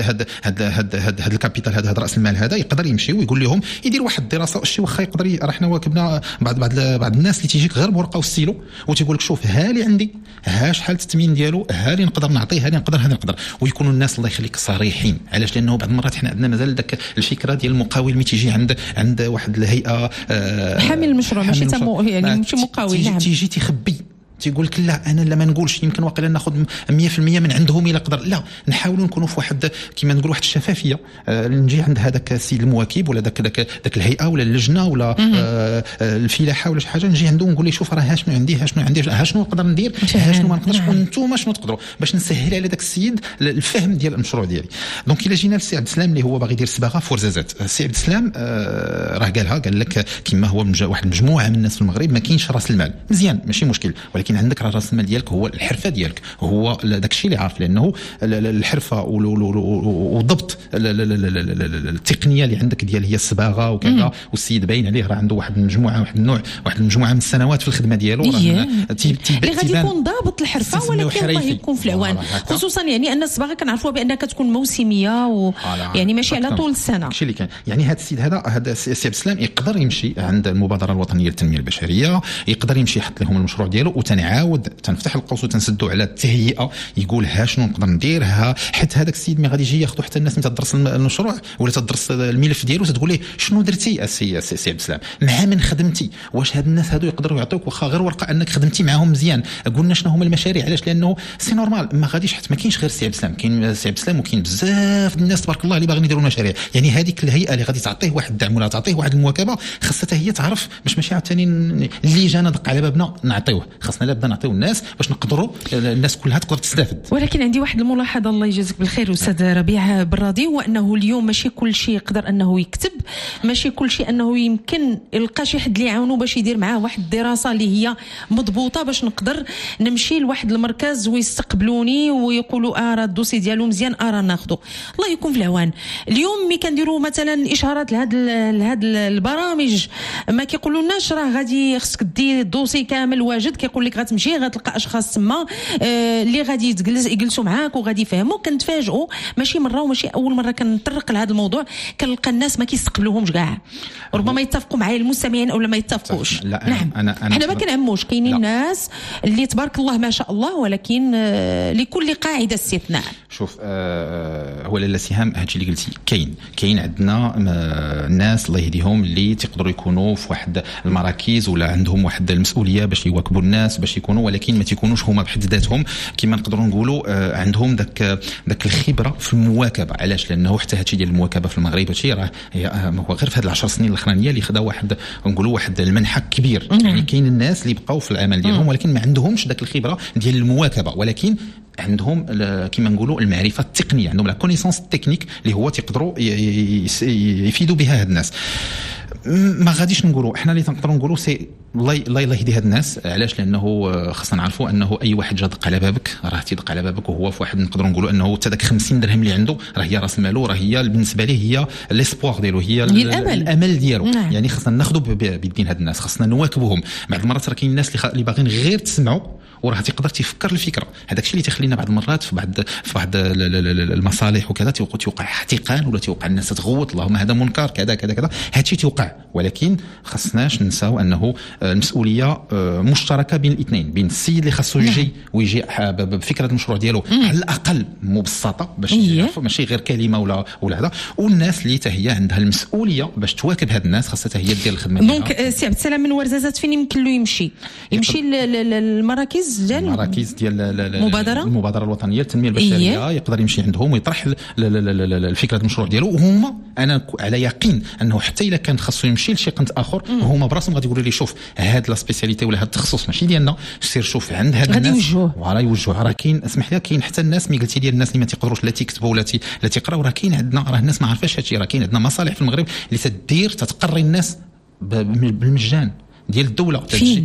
H: هاد الكابيتال، هاد راس المال هذا، يقدر يمشي ويقول لهم يدير واحد الدراسه. شي واخا يقدر راه حنا واكبنا بعض الناس اللي تيجيك غير بورقه والستيلو وتيقول لك شوف ها اللي عندي، ها شحال الثمن ديالو، ها اللي نقدر نعطيه، ها نقدر ويكونوا الناس الله يخليك صريحين. علاش؟ لانه بعض المرات حنا عندنا مازال داك الفكره ديال المقاول ملي تيجي عند واحد الهيئه
C: حامل المشروع ماشي يعني ماشي مقاول، نعم،
H: تيجي تيخبي تيقول لك لا انا ما نقولش، يمكن واقيلا ناخذ 100% من عندهم الا قدر. لا، نحاولوا نكونوا في واحد كما نقول واحد الشفافيه. نجي عند هذاك السيد المواكب ولا داك الهيئه ولا اللجنه ولا الفلاحه ولا شي حاجه، نجي عنده ونقول له شوف راه ها شنو عندي، ها شنو نقدر ندير، ها شنو ما نقدرش، وانتم شنو تقدروا، باش نسهل على داك السيد الفهم ديال المشروع ديالي. دونك الا جينا للسي عبد السلام اللي هو باغي يدير صباغه في ورزازات. السي عبد السلام راه قال لك كما هو واحد المجموعه من الناس في المغرب ما كاينش راس المال مزيان، ماشي مشكل، ولكن عندك راس المال ديالك هو الحرفه ديالك، هو داك الشيء اللي عارف، لانه الحرفه وضبط التقنيه اللي عندك ديال هي الصباغه وكذا. والسيد باين عليه راه عنده واحد المجموعه من السنوات في الخدمه ديالو،
C: اللي غادي يكون ضابط الحرفه، ولكن الله يكون في العوان. خصوصا يعني ان الصباغه كنعرفوها بانها كتكون موسميه ويعني ماشي على طول السنه.
H: داكشي اللي كان يعني هذا السيد هذا السي عبد السلام يقدر يمشي عند المبادره الوطنيه للتنميه البشريه، يقدر يمشي يحط لهم المشروع ديالو، وتنعاود تنفتح القوس وتنسدوا على التهيئه، يقول ها شنو نقدر ندير، ها حتى هذاك السيد ما غادي يجي ياخذوا حتى الناس اللي تدرس المشروع ولا تدرس الملف ديالو، تقول ليه شنو درتي السي عبد السلام مع من خدمتي، واش هاد الناس هادو يقدروا يعطيوك واخا غير ورقه انك خدمتي معاهم مزيان، قلنا شنو هما المشاريع. علاش؟ لانه سي نورمال ما غاديش حتى ما كاينش غير السي عبد السلام، كاين السي عبد السلام وكاين بزاف الناس تبارك الله اللي باغيين يديروا المشاريع. يعني هذيك الهيئه اللي غادي تعطيه واحد الدعم ولا تعطيه واحد المواكبه، خاصها هي تعرف باش ماشي عاوتاني اللي جانا دق على بابنا نعطيوه، خاصنا نبدا نعطيو الناس باش نقدروا الناس كلها تقدر تستافد.
C: ولكن عندي واحد الملاحظه الله يجازيك بالخير استاذ ربيع برادي، هو انه اليوم ماشي كل شيء يقدر انه يكتب، ماشي كل شيء انه يمكن يلقى شي حد اللي يعاونو باش يدير معاه واحد الدراسه اللي هي مضبوطه باش نقدر نمشي لواحد المركز ويستقبلوني ويقولوا راه الدوسي ديالو مزيان، راه ناخذه. الله يكون في العوان. اليوم ملي كنديروا مثلا اشارات لهاد البرامج ما كيقولولناش راه غادي خصك دير الدوسي كامل واجد، كيقول لك غتمشي غتلقى اشخاص تما اللي غادي يجلسوا معاك وغادي يفهموا. كنتفاجئوا ماشي مره وماشي اول مره كنطرق لهذا الموضوع، كنلقى الناس ما كيستقبلوهمش كاع، ربما يتفقوا معايا المستمعين او ما يتفقوش. نعم
H: انا
C: حنا ما كنعموش، كاينين ناس اللي تبارك الله ما شاء الله، ولكن لكل قاعده استثناء.
H: شوف هو لاله سهام هادشي اللي قلتي كاين عندنا الناس الله يهديهم اللي تقدروا يكونوا في واحد المراكز ولا عندهم واحد المسؤوليه باش يواكبوا الناس باش يكونوا، ولكن ما تيكونوش هما بحد ذاتهم كما نقدروا نقولوا عندهم داك الخبره في المواكبه. علاش؟ لانه حتى هادشي ديال المواكبه في المغرب هادشي راه هو غير في هاد 10 سنين الاخرانيه اللي خدا واحد نقولوا واحد المنحى كبير. يعني كاين الناس اللي بقاو في العمل ديالهم ولكن ما عندهمش داك الخبره ديال المواكبه، ولكن عندهم كما نقولوا المعرفه التقنيه، عندهم لا كونيسونس تكنيك اللي هو تيقدروا يفيدوا بها هاد الناس. ما غاديش نقولوا احنا اللي تنقدروا نقولوا سي الله يهدي هاد الناس. علاش؟ لانه خاصنا نعرفوا انه اي واحد جا دق على بابك راه تيدق على بابك وهو في واحد نقدروا نقولوا انه حتى داك 50 درهم اللي عنده راه هي راس مالو، راه هي بالنسبه ليه هي ليسبوار ديالو، هي الامل ديالو. يعني خاصنا ناخذوا بيدين هاد الناس، خاصنا نواكبوهم. بعض المرات راه كاين الناس اللي باغيين غير تسمعوا وراه تقدر تفكر الفكره. هذاك الشيء اللي تخلينا بعض المرات في بعض المصالح وكذا توقع احتقان ولا توقع الناس تغوت اللهم هذا منكر كذا كذا كذا. هذا الشيء توقع، ولكن خصناش ننساو انه المسؤوليه مشتركه بين الاثنين، بين السيد اللي خاصو يجي بفكره المشروع ديالو على الاقل مبسطه باش يعرفوا ماشي غير كلمه ولا هذا، والناس اللي حتى هي عندها المسؤوليه باش تواكب هاد الناس خاصها هي دير الخدمه ديالها.
C: دونك سي عبد السلام من ورزازات فين يمكن له يمشي للمراكز
H: ديال المبادره الوطنيه للتنميه البشريه. يقدر يمشي عندهم ويطرح الفكره المشروع ديالو، وهما انا على يقين انه حتى الا كان خاصو يمشي لشي قنت اخر هما براسهم غادي يقولوا لي شوف هاد لا سبيسياليتي ولا هاد التخصص ماشي ديالنا، سير شوف عند هاد الناس غادي يوجهوه. راه كاين اسمح لي كاين حتى الناس ملي قلتي ديال الناس اللي ما تيقدروش لا تكتبوا ولا تيقراو، راه كاين عندنا راه الناس ما عارفاش هادشي. راه كاين عندنا مصالح في المغرب اللي تدير تتقري الناس بالمجان ديال الدوله.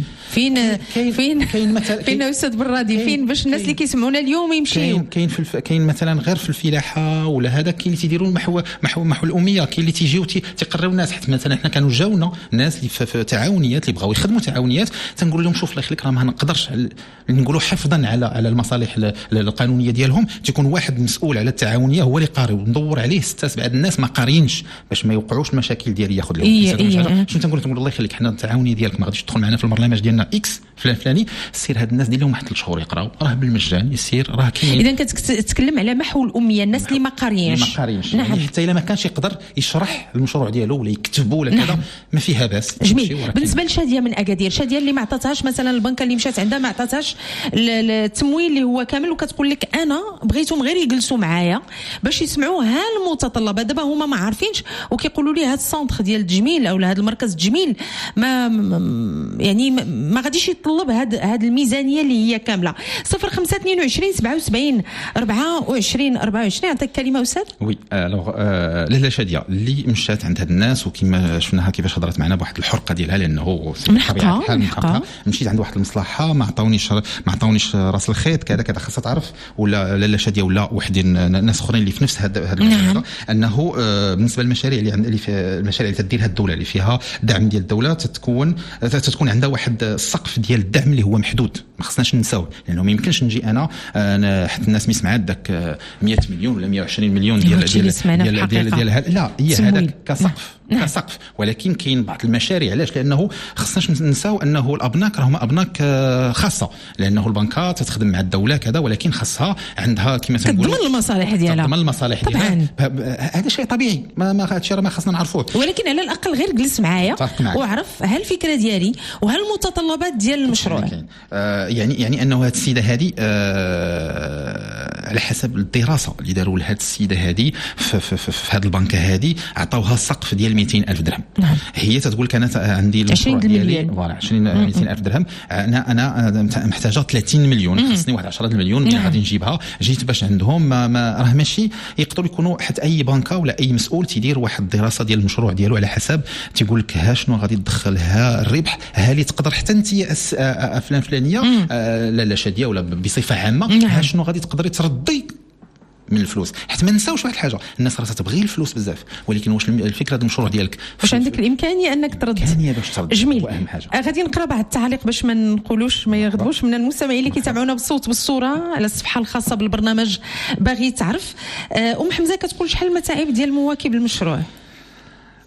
C: فين استاذ بالرادي فين باش الناس اللي كيسمعونا اليوم يمشيو؟
H: كاين مثلا غير في الفلاحه ولا هذا كاين اللي تيديروا محو الاميه، كاين اللي تيجيو تيقريو الناس. حتى مثلا حنا كانوا جاونا ناس اللي في تعاونيات اللي بغاو يخدموا تعاونيات، تنقول لهم شوف الله يخليك راه ما نقدرش نقولوا حفظا على المصالح القانونيه ديالهم، تيكون واحد مسؤول على التعاونيه هو اللي قاري وندور عليه 6-7 الناس ما قاريينش باش ما يوقعوش المشاكل ديال ياخذ لهم. شنو تنقول الله يخليك حنا التعاونيه ديالك ما غاديش تدخل معنا في البرنامج ديالنا اكس فلاني، سير هاد الناس دير لهم واحد 3 شهور يقراو راه بالمجان يسير راه كاين.
C: اذا كتتكلم على محو الاميه، الناس اللي ما قاريينش
H: نعم. يعني حتى الا ما كانش يقدر يشرح المشروع ديالو ولا يكتب ولا كذا ما فيها باس.
C: جميل. بالنسبه لشاديه من اكادير، شاديه اللي ما عطاتهاش مثلا البنكه اللي مشات عندها ما عطاتهاش التمويل اللي هو كامل، وكتقول لك انا بغيتهم غير يجلسوا معايا باش يسمعوا ها المتطلبات. دابا هما ما عارفينش وكيقولوا لي هذا السونتر ديال التجميل او هذا المركز التجميل ما غاديش يطلب هاد الميزانيه اللي هي كامله. 0522 77 24 24. عطيك كلمه استاذ.
H: وي لاله شاديه اللي مشات عند هاد الناس وكما شفناها كيفاش هضرت معنا بواحد الحرقه ديالها، لانه
C: من حقها
H: مشيت عند واحد المصلحه ما عطاونيش راس الخيط كذا خاصها تعرف، ولا لاله شاديه ولا وحدين ناس اخرين اللي في نفس هاد المجال انه بالنسبه للمشاريع اللي في المشاريع اللي تديرها الدوله اللي فيها دعم ديال الدوله تتكون عندها واحد السقف ديال الدعم اللي هو محدود، ما خصناش ننساو. لانه ما يمكنش نجي انا حتى الناس ما سمعت داك 100 مليون ولا 120 مليون ديال لا هي هذاك كسقف. ولكن كاين بعض المشاريع. علاش؟ لانه خصناش ننساو انه الابناك راهم ابناك خاصه، لانه البنكات تخدم مع الدوله كذا، ولكن خاصها عندها كما تنقولوا
C: تضمن المصالح ديالها.
H: هذا شيء طبيعي، ما هادشي راه ما خصنا نعرفوه.
C: ولكن على الاقل غير جلس معايا واعرف هل الفكره ديالي وهل المتطلبات ديال المشروع.
H: يعني انه هذه السيده هذه على حسب الدراسه اللي داروا لهذه السيده هذه في هذه البنكه هذه عطاوها السقف ديال 200,000 درهم. هي تقول كانت عندي المشروع ديالي 200,000 درهم، انا محتاجه 30 مليون، خصني واحد 10 مليون اللي غادي نجيبها. جيت باش عندهم ما راه ماشي يقدروا يكونوا حتى اي بنكه ولا اي مسؤول تيدير واحد الدراسه ديال المشروع ديالو على حسب تيقول لك ها شنو غادي تدخلها الربح، ها اللي تقدر حتى انت فلانيه لا شاديه ولا بصفه عامه ها شنو غادي تقدري تردي من الفلوس. حتى ما نساوش واحد الحاجه، الناس راه تبغي الفلوس بزاف، ولكن واش الفكره ديال المشروع ديالك
C: واش عندك الامكانيه انك ترد؟
H: الامكانيه باش ترد.
C: جميل.
H: واهم حاجه
C: غادي نقرا بعض التعليق باش ما نقولوش ما يغضبوش من المستمعين اللي كيتابعونا بالصوت والصوره على الصفحه الخاصه بالبرنامج. باغي تعرف حمزه كتقول شحال المتاعب ديال مواكب المشروع؟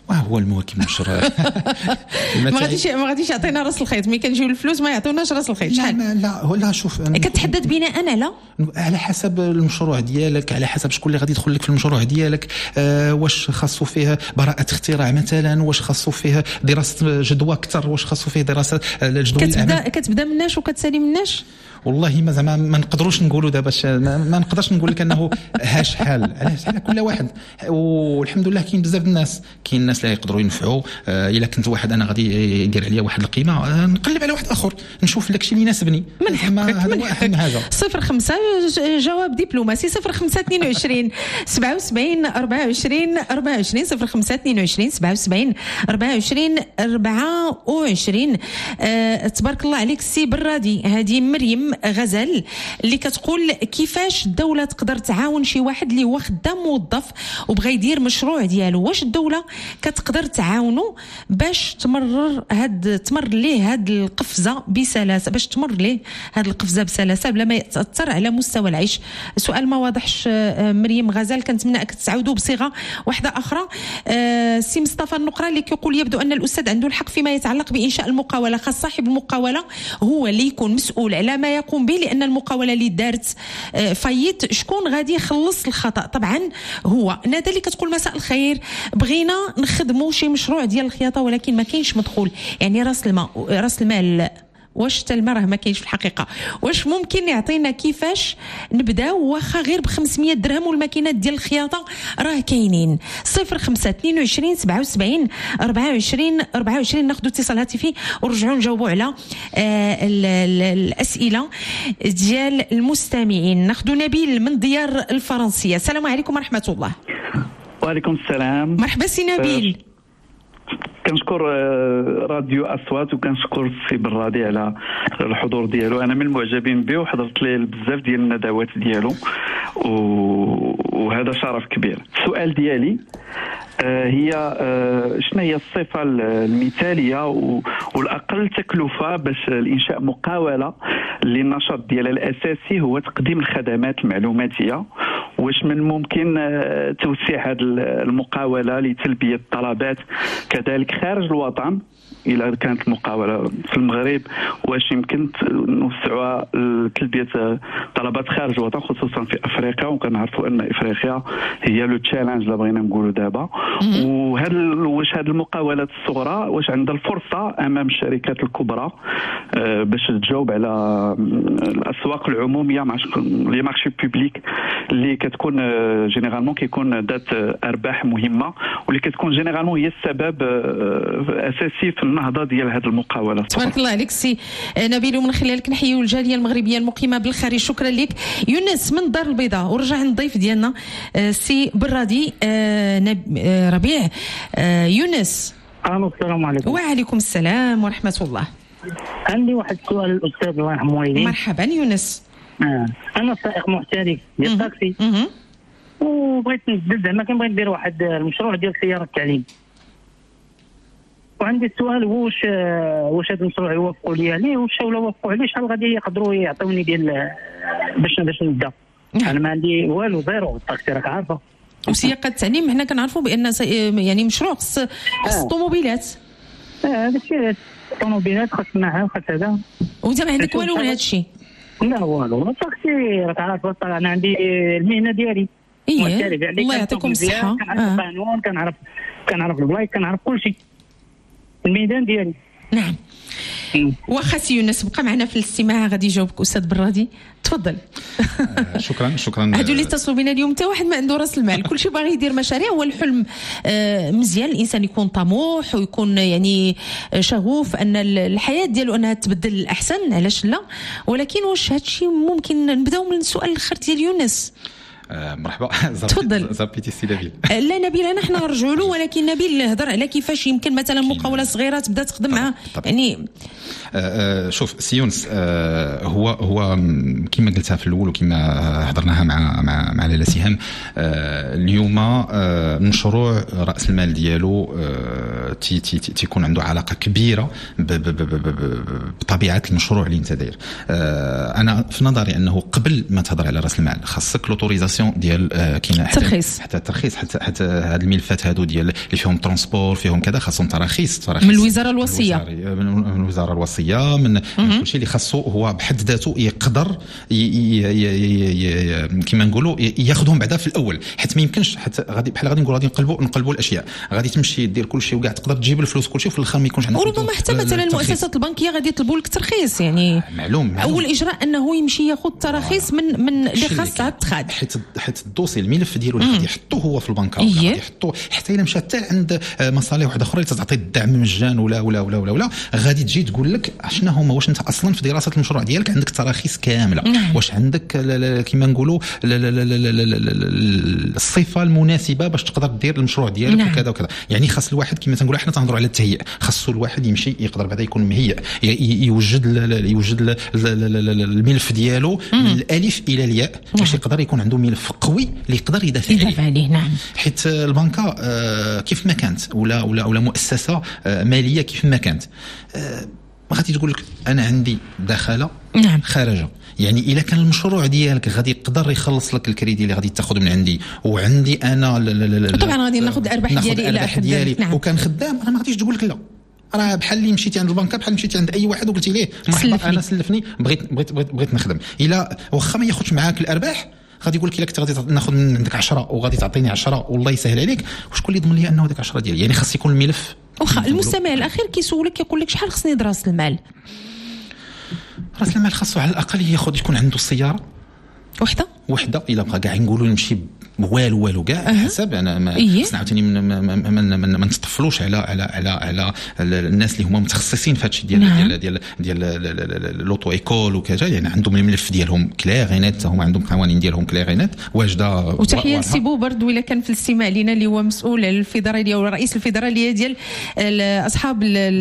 H: وهو المواكب المشروع
C: ما غاديش يعطينا راس الخيط، ملي كنجيو الفلوس ما يعطوناش راس الخيط. شحال؟
H: لا شوف
C: كتحدد بينا انا لا
H: على حسب المشروع ديالك، على حسب شكون اللي غادي يدخل لك في المشروع ديالك. واش خاصو فيه براءة اختراع مثلا، واش خاصو فيه دراسة جدوى اكثر، واش خاصو فيه دراسة الجدوى
C: كتبدا مناش وكتسالي مناش.
H: والله ما زعما ما نقدروش نقولوا دابا ما نقدرش نقول لك انه ها شحال على كل واحد. والحمد لله كاين بزاف الناس، كاين الناس اللي يقدروا ينفعوا. الا كنت واحد انا غادي يدير عليا واحد القيمه، نقلب على واحد اخر نشوف داكشي اللي يناسبني. هذا هو اهم حاجه.
C: 05 جواب دبلوماسي 05 22 77 24 24 05 22 77 24 24. تبارك الله عليك سي برادي. هذه مريم غزل اللي كتقول كيفاش الدولة تقدر تعاون شي واحد اللي هو خدام موظف وبغى يدير مشروع ديالو، واش الدولة كتقدر تعاونو باش تمر ليه هاد القفزة بسلاسة، باش تمر ليه هاد القفزة بسلاسة بلا ما يتأثر على مستوى العيش؟ سؤال ما واضحش مريم غزل، كنتمنى تعاودوا بصيغة واحدة أخرى. سي مصطفى النقرة اللي كيقول يبدو أن الأستاذ عنده الحق فيما يتعلق بإنشاء المقاولة، خاص صاحب المقاولة هو اللي يكون مسؤول على ما يقوم به، لأن المقاولة اللي دارت فايت شكون غادي يخلص الخطأ؟ طبعا هو. نادا اللي كتقول مساء الخير، بغينا نخدموا شي مشروع ديال الخياطة ولكن ما كاينش مدخول، يعني راس المال واش حتى الماء راه ما كاينش في الحقيقه. واش ممكن يعطينا كيفاش نبداو واخا غير ب 500 درهم والماكينات ديال الخياطه راه كاينين؟ 05 22 77 24 24. ناخذ اتصال هاتفي ونرجعوا نجاوبوا على الاسئله ديال المستمعين. ناخذ نبيل من ديار الفرنسيه. السلام عليكم ورحمه الله.
M: وعليكم السلام.
C: مرحبا سي نبيل.
M: كنشكر راديو أصوات وكنشكر السي برادي على الحضور ديالو. انا من المعجبين به وحضرت ليه بزاف ديال الندوات ديالو وهذا شرف كبير. السؤال ديالي هي شنو هي الصفه المثاليه والاقل تكلفه باش الانشاء مقاوله اللي النشاط ديالها الاساسي هو تقديم الخدمات المعلوماتيه؟ واش من ممكن توسيع هذه المقاوله لتلبيه الطلبات كذلك خارج الوطن؟ إلى كانت المقاولة في المغرب واش يمكن نوسعوها لتلبية طلبات خارج الوطن خصوصا في أفريقيا؟ وكنعرفوا أن أفريقيا هي لو تشالنج اللي بغينا نقولوا دابا. واش هذه المقاولات الصغرى واش عندها الفرصة أمام الشركات الكبرى باش تجاوب على الأسواق العمومية مع لي مارشي بوبليك اللي كتكون جينيرالمون كيكون ذات أرباح مهمة واللي كتكون جينيرالمون هي السبب أساسي في النهضة ديال هذه المقاولة.
C: تبارك الله عليك سي نبيل، ومن خلالك نحيي الجالية المغربية المقيمة بالخارج. شكرا لك. يونس من الدار البيضاء. ورجع الضيف ديالنا سي برادي ربيع. يونس.
N: السلام عليكم.
C: وعليكم السلام ورحمة الله.
N: عندي واحد السؤال الأستاذ الله يرحمه والديه.
C: مرحبا يونس.
N: أنا سائق محترف ديال التاكسي وبغيت نبدل زعما كنبغي ندير واحد المشروع ديال سيارة التعليم، وعندي السؤال واش هذا المشروع يوافقوا لي عليه؟ واش ولا وافقوا عليه شحال غادي يقدروا يعطوني ديال باش نبدا؟ انا ما عندي والو، زيرو الطاكسي راك عارفه.
C: وسياقه التعليم حنا كنعرفوا بان يعني مشروع خص الطوموبيلات.
N: هذا الشيء الطوموبيلات خاص معها خاص هذا.
C: وانت ما عندك والو من هذا الشيء؟
N: لا والو، الطاكسي راك عارف انا عندي المهنه ديالي.
C: الله يعطيكم الصحه.
N: كنعرف القانون، كنعرف البلايص، كنعرف كل شيء الميدان ديالي.
C: نعم. واخا سي يونس بقى معنا في الاستماع، غادي يجاوبك استاذ برادي. تفضل.
H: شكرا.
C: هادو اللي اتصلوا بنا اليوم حتى واحد ما عنده راس المال، كلشي باغي يدير مشاريع. هو الحلم مزيان الانسان يكون طموح ويكون يعني شغوف ان الحياه ديالو انها تبدل الاحسن، علاش لا؟ ولكن واش هادشي ممكن نبداو من السؤال الاخر ديال يونس؟
H: مرحبا.
C: تفضل.
H: زابيتي سي نبيل.
C: لا نبيل انا حنا نرجعوا له، ولكن نبيل هضر على كيفاش يمكن مثلا مقاوله صغيره تبدا تخدم معها يعني.
H: شوف سي يونس، هو كما قلتها في الاول وكما هضرناها مع لاله سهام، اليوم المشروع راس المال ديالو تيكون عنده علاقه كبيره بطبيعه المشروع اللي انت داير. انا في نظري انه قبل ما تهضر على راس المال خاصك لوتوريزاسيون ليغاليزاسيون ديال كاين حتى الترخيص حتى هاد الملفات هادو ديال اللي فيهم ترونسبور فيهم كذا خاصهم تراخيص
C: من الوزاره الوصيه
H: من الوزاره الوصيه من كلشي اللي خاصو هو بحد ذاته يقدر كما نقولوا ياخذهم بعدا في الاول، حيت ما يمكنش حتى غادي بحال غادي نقولوا غادي نقلبوا الاشياء، غادي تمشي دير كلشي وكاع تقدر تجيب الفلوس كلشي وفي الاخر ما يكونش عندك.
C: وربما حتى مثلا المؤسسات البنكيه غادي يطلبوا لك ترخيص، يعني
H: معلوم
C: اول اجراء انه يمشي ياخذ تراخيص من اللي خاصها تخاد،
H: حيت الدوسي الملف ديالو اللي غادي يحطوه هو في البنكه غادي يحطوه حتى الا مشى حتى عند مصالح واحده اخرى اللي تعطي الدعم مجان ولا غادي تجي تقول لك شنو هما، واش انت اصلا في دراسه المشروع ديالك عندك تراخيص كامله، واش عندك كما نقولوا الصفه المناسبه باش تقدر دير المشروع ديالك وكذا وكذا. يعني خاص الواحد كما تنقولوا حنا تنهضروا على التهيئ، خاصو الواحد يمشي يقدر بعدا يكون مهيئ، يوجد الملف ديالو من الالف الى الياء باش يقدر يكون عنده ملف قوي اللي يقدر يدافع
C: عليه. نعم،
H: حيت البنكه كيف ما كانت ولا مؤسسه ماليه كيف ما كانت غادي تقول لك انا عندي دخله خارجه، يعني الا كان المشروع ديالك غادي يقدر يخلص لك الكريدي اللي غادي تاخذ من عندي وعندي انا
C: طبعا غادي ناخذ الارباح ديالي الى
H: حد وكان خدام، انا ما غاديش تقول لك لا، راه بحال اللي مشيتي عند البنكه بحال مشيتي عند اي واحد وقلتي ليه مرحبا انا سلفني بغيت نخدم، الا واخا ما ياخذش معاك الارباح غادي يقول لك الا كنت غادي ناخذ من عندك 10 وغادي تعطيني 10 والله يسهل عليك، وشكون اللي يضمن لي انه ديك 10 ديالي؟ يعني خاص يكون الملف.
C: واخا المستمع الاخير كيسولك يقول لك شحال خصني راس المال؟
H: راس المال خاصو على الاقل يكون عنده السياره وحده الا بغى كاع نقولوا نمشي والو كاع حسب انا ما عاوتاني ما نتطفلوش على الناس اللي هما متخصصين في هذا الشيء ديال لوطو ايكول وكذا، يعني عندهم الملف ديالهم كليغينات، هما عندهم قوانين ديالهم كليغينات واجده.
C: وتحيه لسي بوبرد ولا كان في الاستماع لينا اللي هو مسؤول الفيدراليه ورئيس الفيدراليه ديال اصحاب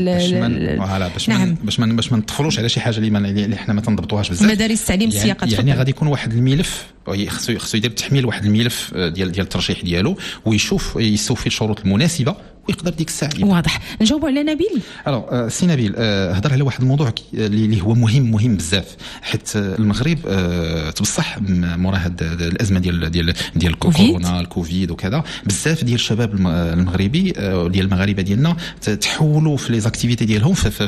H: باش ما نطفلوش على شي حاجه اللي حنا ما تنضبطوهاش بزاف.
C: مدارس التعليم السياقه
H: يعني غادي يكون واحد الملف خصو يدير تحميل واحد الملف ديال الترشيح ديالو ويشوف يستوفي الشروط المناسبه ويقدر ديك الساعه.
C: واضح. نجاوب على نبيل.
H: سي نبيل هضر على واحد الموضوع اللي هو مهم بزاف، حيت المغرب تبصح مورا هاد الازمه ديال كورونا الكوفيد وكذا، بزاف ديال الشباب المغربي ديال المغاربه ديالنا تحولوا في لي زاكتيفيتي ديالهم في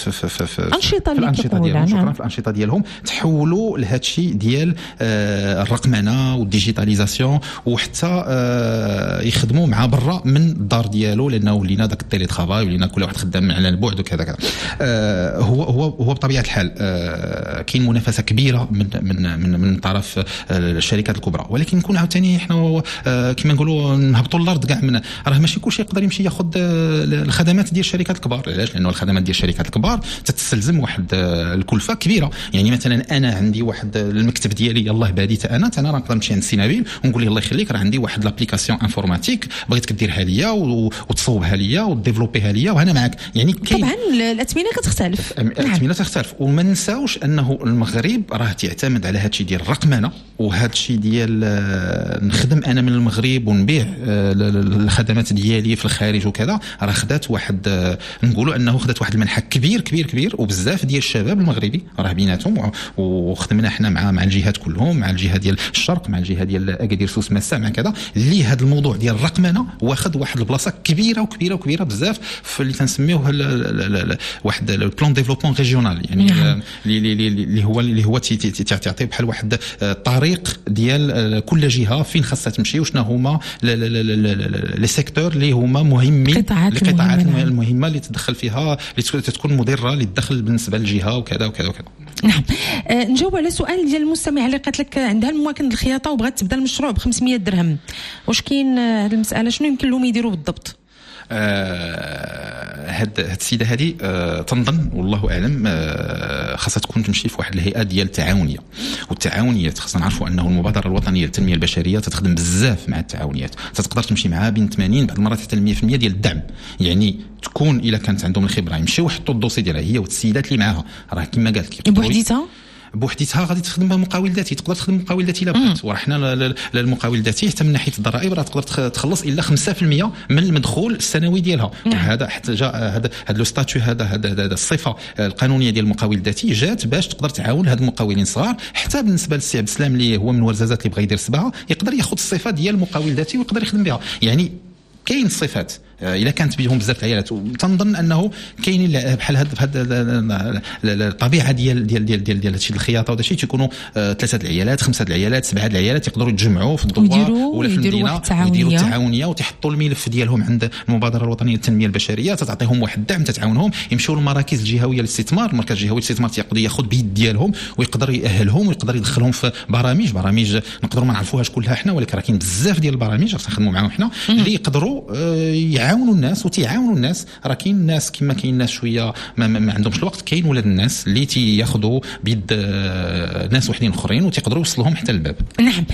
H: الانشطه ديالهم تحولوا لهذا الشيء ديال الرقمنه والديجيتاليزاسيون، وحتى يخدموا مع برا من الدار ديالو، لانه ولينا داك التيلي ترافاي ولينا كل واحد خدام على البعد وكذا كذا. هو بطبيعه الحال كاين منافسه كبيره من طرف الشركات الكبرى، ولكن نكون عاوتاني احنا كما نقولوا نهبطوا الارض كاع من راه ماشي كلشي يقدر يمشي ياخذ الخدمات ديال الشركات الكبار. علاش؟ لانه الخدمات ديال الشركات الكبار تتستلزم واحد الكلفه كبيره. يعني مثلا انا عندي واحد المكتب ديالي يلاه باديت انا راه نقدر نمشي عند سي نبيل ونقول له الله يخليك راه عندي واحد لابليكاسيون انفورماتيك بغيتك ديرها ليا وتصوبها ليا وديفلوبيها ليا وانا معك. يعني
C: طبعا الاثمنه كتختلف.
H: الاثمنه تختلف، وما ننساوش انه المغرب راه تعتمد على هذا الشيء ديال الرقمنه وهذا الشيء ديال نخدم انا من المغرب ونبيع الخدمات ديالي في الخارج وكذا. راه خدات واحد نقولوا انه خدات واحد المنحى كبير كبير كبير، وبزاف ديال الشباب المغربي راه بيناتهم، وخدمنا احنا مع الجهات كلهم، مع الجهه ديال الشرق، مع الجهه ديال اكادير سوس مسا، مع كذا اللي هذا الموضوع ديال الرقمنه واخد واحد البلاصه كبيره وكبيره وكبيره بزاف في اللي تنسميوه واحد البلان ديفلوبمون ريجيونال، يعني اللي هو تعطي بحال واحد الطريق ديال كل جهه فين خاصها تمشي وشنا هما لي سيكتور اللي هما مهمين، القطاعات المهمه اللي تدخل فيها اللي تكون مضره للدخل بالنسبه للجهه وكذا وكذا وكذا.
C: نعم. نجاوب على سؤال ديال المستمع اللي قالت لك عندها المواكن الخياطه وبغات تبدا المشروع ب 500 درهم، واش كاين هذه المساله شنو يمكن لهم يديروا بالضبط؟
H: هاد السيده هذه تنظن والله اعلم خاصها تكون تمشي في واحد الهيئه ديال التعاونيه، والتعاونيات خاصنا نعرفوا انه المبادره الوطنيه للتنميه البشريه تخدم بزاف مع التعاونيات، تقدر تمشي معها بين 80 بعض المرات حتى 100% ديال الدعم. يعني تكون الا كانت عندهم الخبره يمشيو يحطوا الدوسي ديالها هي والسيدات اللي معاها، راه كما قالت
C: بوحديتها
H: بوحديتها غادي تخدم مقاول ذاتي، تقدر تخدم مقاول ذاتي لا بغات. ورحنا للمقاول الذاتي حتى من ناحيه الضرائب راه تقدر تخلص الا 5% من المدخول السنوي ديالها. هذا حتى جاء هذا لو ستاتيو هذا الصفه القانونيه ديال المقاول الذاتي جات باش تقدر تعاون هاد المقاولين الصغار. حتى بالنسبه للسي عبد السلام اللي هو من ورزازات اللي بغى يدير صباغه يقدر ياخذ الصفه ديال المقاول الذاتي ويقدر يخدم بها. يعني كاين صفات الا كانت بهم بزاف العيالات، وتنظن انه كاينين بحال هاد الطبيعه ديال هادشي الخياطه ودا شي تيكونوا 3 العيالات 5 العيالات 7 العيالات يقدروا يتجمعوا في الدوار ولا في المدينه ويديروا التعاونيه وتحطوا الملف ديالهم عند المبادره الوطنيه للتنميه البشريه، تعطيهم واحد الدعم تتعاونهم، يمشيو للمراكز الجهويه للاستثمار، المركز الجهوي للاستثمار ياخذ بيد ديالهم ويقدر يأهلهم ويقدر يدخلهم في برامج نقدروا ما نعرفوهاش كلها حنا، ولكن راه كاين بزاف ديال البرامج نخدموا معاهم حنا اللي يقدروا يعاونوا الناس وتيعاونوا الناس. راه كاين الناس كما كاين ناس شويه ما عندهمش الوقت، كاين ولاد الناس اللي تياخذوا بيد ناس وحدين اخرين وتيقدروا يوصلوهم حتى الباب.
C: نعم.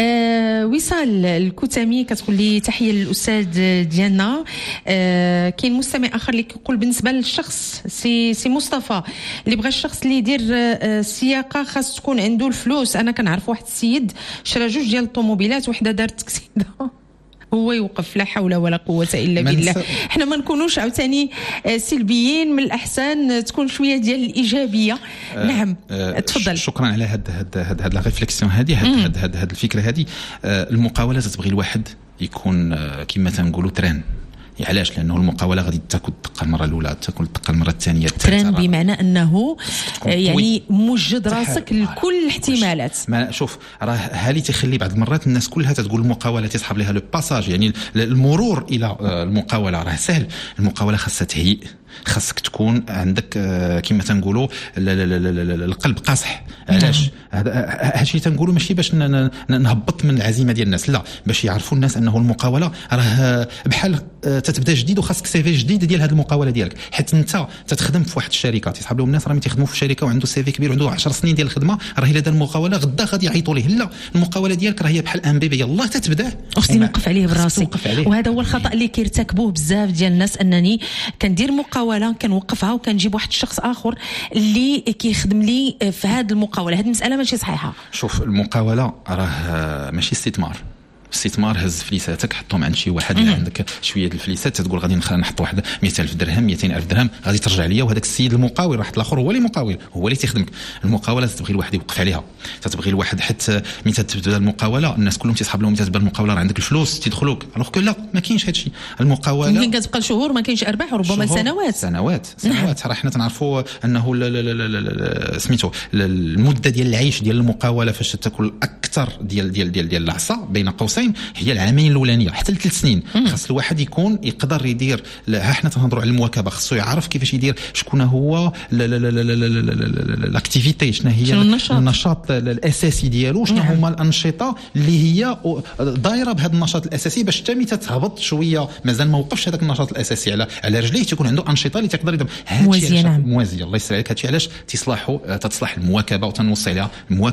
C: وصال الكتامي كتقول لي تحيه للاستاذ ديالنا. كاين مستمع اخر اللي كيقول بالنسبه للشخص سي مصطفى اللي بغى الشخص اللي يدير السياقه خاص تكون عنده الفلوس. انا كنعرف واحد السيد شرا 2 ديال الطوموبيلات، وحده دارت تكسيده هو يوقف. لا حول ولا قوة إلا بالله. احنا ما نكونوش عاوتاني سلبيين، من الأحسن تكون شوية ديال الإيجابية. نعم تفضل.
H: شكرا على هاد لا ريفليكسيون هذه، هاد الفكرة هذه. المقاولة تبغي الواحد يكون كما تنقولوا تران. علاش؟ لانه المقاوله غادي تاكل الدقه المره الاولى، تاكل الدقه المره الثانيه
C: الثالثه، بمعنى انه يعني موجد راسك لكل الاحتمالات.
H: ما شوف راه هالي تخلي بعض المرات الناس كلها تقول المقاوله تسحب لها لو باساج، يعني المرور الى المقاوله راه سهل. المقاوله خاصها تهيئ، خاصك تكون عندك كما تنقولوا القلب قاصح. علاش؟ هادشي تنقولوا ماشي باش نهبط من العزيمه ديال الناس، لا، باش يعرفوا الناس انه المقاوله راه بحال تتبدا جديد وخاصك سيفي جديد ديال هذه المقاوله ديالك، حيت انت تتخدم في واحد الشركه تيصحاب لهم الناس راه تيخدموا في الشركه وعنده سيفي كبير وعنده 10 سنين ديال الخدمه، راه الا دار المقاوله غدا غادي يعيطوا ليه. لا، المقاوله ديالك راه هي بحال ان بيبي، يلاه تتبدا
C: خصني نوقف عليه براسي. وهذا هو الخطا اللي كيرتكبوه بزاف ديال الناس، انني كندير مقاوله كنوقفها وكنجيب واحد الشخص اخر اللي كيخدم لي في هذه المقاوله. هذه المساله ماشي صحيحه.
H: شوف المقاوله راه ماشي استثمار. هز فليساتك حطهم عند شي واحد اللي عندك شويه د الفليسات، تقول غادي نحط واحد 100,000 درهم 200,000 درهم غادي ترجع ليا، وهذاك السيد المقاول واحد الاخر هو اللي مقاول، هو اللي تيخدمك. المقاوله تبغي الواحد يوقف عليها، تبغي الواحد حتى ملي تبدا المقاوله الناس كلهم تيصحاب لهم تبدا المقاوله راه عندك الفلوس تيدخلوك، الوغ كو لا، ما كاينش هادشي. المقاوله
C: يمكن كتبقى شهور ما كاينش ارباح، وربما سنوات.
H: راه حنا تنعرفوا انه سميتو المده ديال العيش ديال المقاوله فاش تاكل اكثر ديال العصا بين قوسين هي العامين الاولانيه حتى ل3 سنين. خاص الواحد يقدر يدير. ها حنا تنهضروا على المواكبه، خاصو يعرف كيفاش يدير، شكون هو لاكتيفيتي، شنو هي النشاط الاساسي ديالو، شنو هما الانشطه اللي هي دايره بهذا النشاط الاساسي، باش حتى ملي تهبط شويه مازال ما وقفش هذاك النشاط الاساسي على رجليه، تكون عنده انشطه اللي تقدر يدير موازيه. الله يسر عليك. هادشي علاش تتصلح المواكبه وتنوصي عليها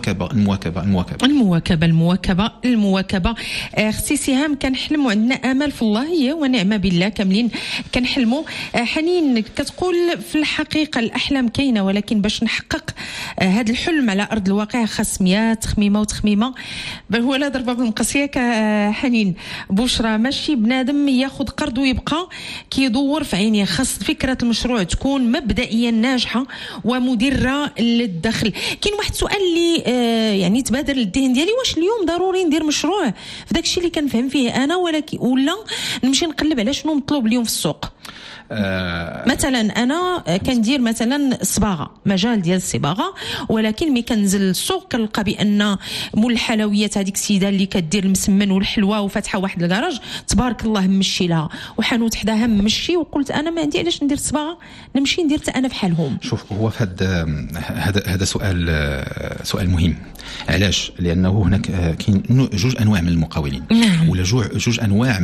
H: المواكبه. اختي سهام كنحلموا عندنا امل في الله هي ونعمه بالله، كاملين كنحلموا. حنين كتقول في الحقيقه الاحلام كاينه، ولكن باش نحقق هذا الحلم على ارض الواقع خاص 100 تخميمه بل هو لا ضربه بالمقصيه. كحنين بشرى ماشي بنادم ياخذ قرض ويبقى كيدور في عينيه، خاص فكره المشروع تكون مبدئيا ناجحه ومدره للدخل. كاين واحد السؤال اللي يعني تبادر للذهن ديالي، واش اليوم ضروري ندير مشروع في داك الشيء اللي كنفهم فيه انا، ولا نمشي نقلب على شنو مطلوب اليوم في السوق؟ مثلا انا كندير مثلا صباغه، مجال ديال الصباغه، ولكن ملي كنزل السوق كنلقى بان مول الحلويات هذيك السيده اللي كدير المسمن والحلوى وفاتحه واحد الكراج تبارك الله مشي لها، وحانوت حداها مشي، وقلت انا ما عندي علاش ندير صباغه، نمشي ندير حتى انا بحالهم. شوف هو في هذا سؤال مهم. علاش؟ لانه هناك كاين 2 انواع من المقاولين. ولا جوج انواع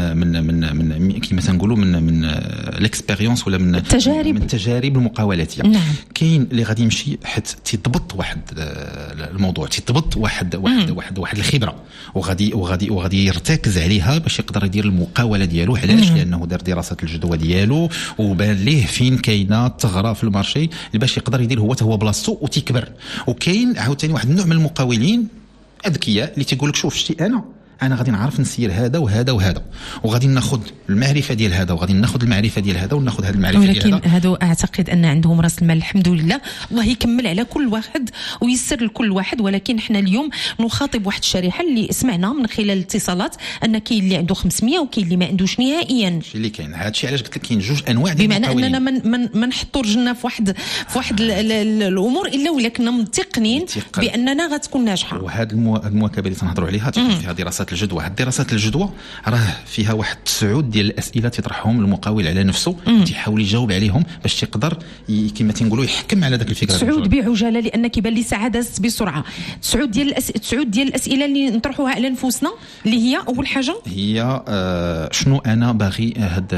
H: من كيما تنقولوا من ليكسبيريونس ولا من التجارب المقاولاتيه. كاين اللي غادي يمشي حيت تيضبط واحد الموضوع، تيضبط واحد الخبره وغادي يرتكز عليها باش يقدر يدير المقاوله ديالو. علاش؟ لانه دار دراسه الجدوى ديالو وبان ليه فين كاينه ثغره في المارشي باش يقدر يدير هو بلاصتو وتيكبر. وكاين عاوتاني واحد النوع من المقاولين اذكياء اللي تيقول لك شوف شتي انا غادي نعرف نسير هذا وهذا وهذا، وغادي ناخذ المعرفه ديال هذا وغادي ناخذ المعرفه ديال هذا وناخذ هذه المعرفه ديال هذا.
C: ولكن هذو اعتقد ان عندهم راس المال الحمد لله، الله يكمل على كل واحد ويسر لكل واحد. ولكن احنا اليوم نخاطب واحد الشريحه اللي سمعنا من خلال الاتصالات ان كاين اللي عنده 500 وكاين اللي ما عندوش نهائيا.
H: هادشي اللي كاين، هادشي علاش قلت لك كاين جوج انواع ديال
C: المقاولين، بمعنى اننا ما نحطوا رجلنا في واحد الامور الا ولكن متقنين باننا غتكون ناجحه.
H: وهذه المواكبه اللي تنهضروا عليها فيها دراسات الجدوى. دراسات الجدوى راه فيها واحد 9 ديال الاسئله تطرحهم المقاول على نفسه تيحاول يجاوب عليهم باش يقدر كما تنقولوا يحكم على ذاك الفكره.
C: 9 بعجاله لان كيبان لي ساعه دازت بسرعه. 9 ديال الاسئله اللي نطرحوها على نفوسنا اللي هي اول حاجه هي
H: شنو انا باغي هذا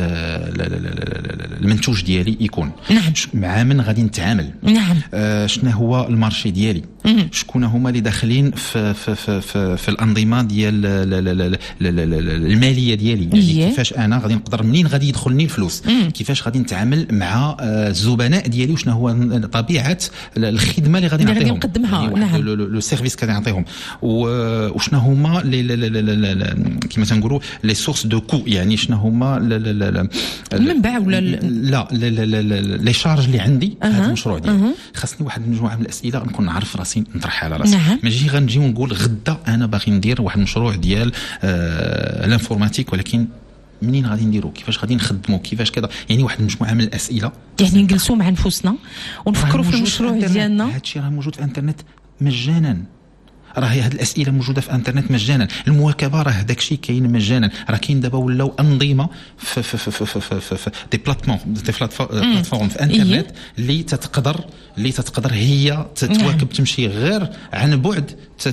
H: المنتوج ديالي يكون. مع من غادي نتعامل. شنو هو المارشي ديالي. شكون هما اللي داخلين في الانظمه ديال الماليه ديالي. يعني كيفاش انا غادي نقدر منين غادي يدخلني الفلوس. كيفاش غادي نتعامل مع الزبناء ديالي وشنو هو طبيعه الخدمه اللي غادي
C: نقدمها.
H: لو سيرفيس غادي نعطيهم وشنو هما كما تنقولوا لي سورس دو كو. يعني شنو هما
C: المنبع ولا
H: لا لي شارج اللي عندي في هذا المشروع ديالي. خاصني واحد المجموعه من الاسئله نكون نعرف راسي نطرحها على راسي. ماشي غنجي ونقول غدا انا باغي ندير واحد المشروع ديال الانفورماتيك، ولكن منين غادي نديرو، كيفاش غادي نخدمو، كيفاش كذا. يعني واحد المجموعه من الاسئله،
C: يعني نجلسوا مع نفوسنا ونفكروا في المشروع ديالنا.
H: هادشي راه موجود في انترنت مجانا. راه هاد الاسئله موجوده في انترنت مجانا. المواكبه راه داكشي كاين مجانا. راه كاين دابا ولاو انظمه في دي بلاتفورم في انترنت اللي تقدر هي تواكب تمشي غير عن بعد.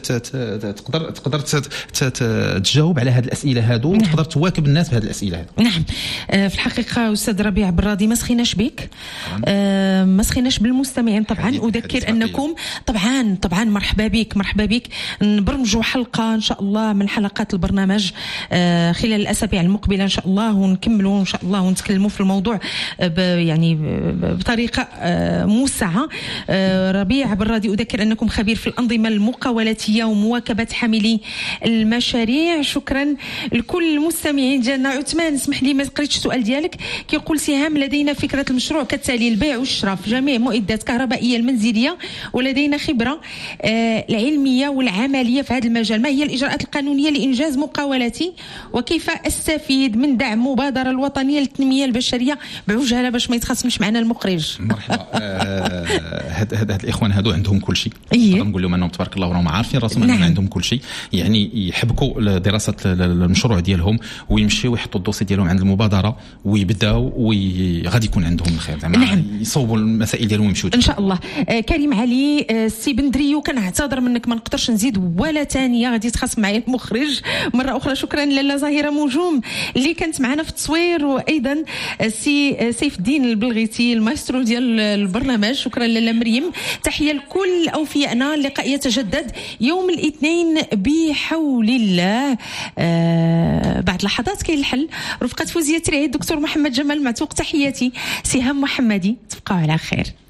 H: تقدر تجاوب على هاد الاسئله هادو وتقدر تواكب الناس بهاد الاسئله هادو.
C: نعم. في الحقيقه استاذ ربيع بالراضي ما سخيناش بك، ما سخيناش بالمستمعين طبعا. اذكر انكم طبعا مرحبا بك نبرمجوا حلقه ان شاء الله من حلقات البرنامج خلال الاسابيع المقبله ان شاء الله، ونكملوا ان شاء الله ونتكلموا في الموضوع يعني بطريقه موسعه. ربيع بالراضي اذكر انكم خبير في الانظمه المقاولاتيه ومواكبه حاملي المشاريع. شكرا لكل المستمعين ديالنا. عثمان اسمح لي ما قريتش السؤال ديالك. كيقول سهام لدينا فكره المشروع كالتالي: البيع والشراء في جميع المعدات الكهربائيه المنزليه، ولدينا خبره العلميه والعمليه في هذا المجال. ما هي الاجراءات القانونيه لانجاز مقاولتي، وكيف استفيد من دعم مبادره الوطنيه للتنميه البشريه بعجاله باش ما يتخاصمش معنا المخرج؟
H: مرحبا. هاد الاخوان هادو عندهم كل شيء. نقول لهم انهم تبارك الله وراهم عارفين راسهم انهم عندهم كل شيء. يعني يحبكوا دراسه المشروع ديالهم ويمشيوا ويحطوا الدوسي ديالهم عند المبادره ويبداو وغادي يكون عندهم الخير. زعما يصوبوا المسائل ديالهم ويمشيو
C: ان شاء الله. كريم علي سي بندريو، كنعتذر منك ما نقدرش نزيد ولا ثانيه، غادي يتخاصم معايا المخرج مره اخرى. شكرا لاله زهيره موجوم اللي كانت معنا في التصوير، وايضا سي سيف الدين البلغيتي المايسترو ديال البرنامج. شكرا لاله مريم. تحيه لكل اوفيائنا. اللقاء يتجدد يوم الاثنين بحول الله. بعد لحظات كاين الحل. رفقه فوزيه ترعي، الدكتور محمد جمال معتوق. تحياتي سهام محمدي. تبقوا على خير.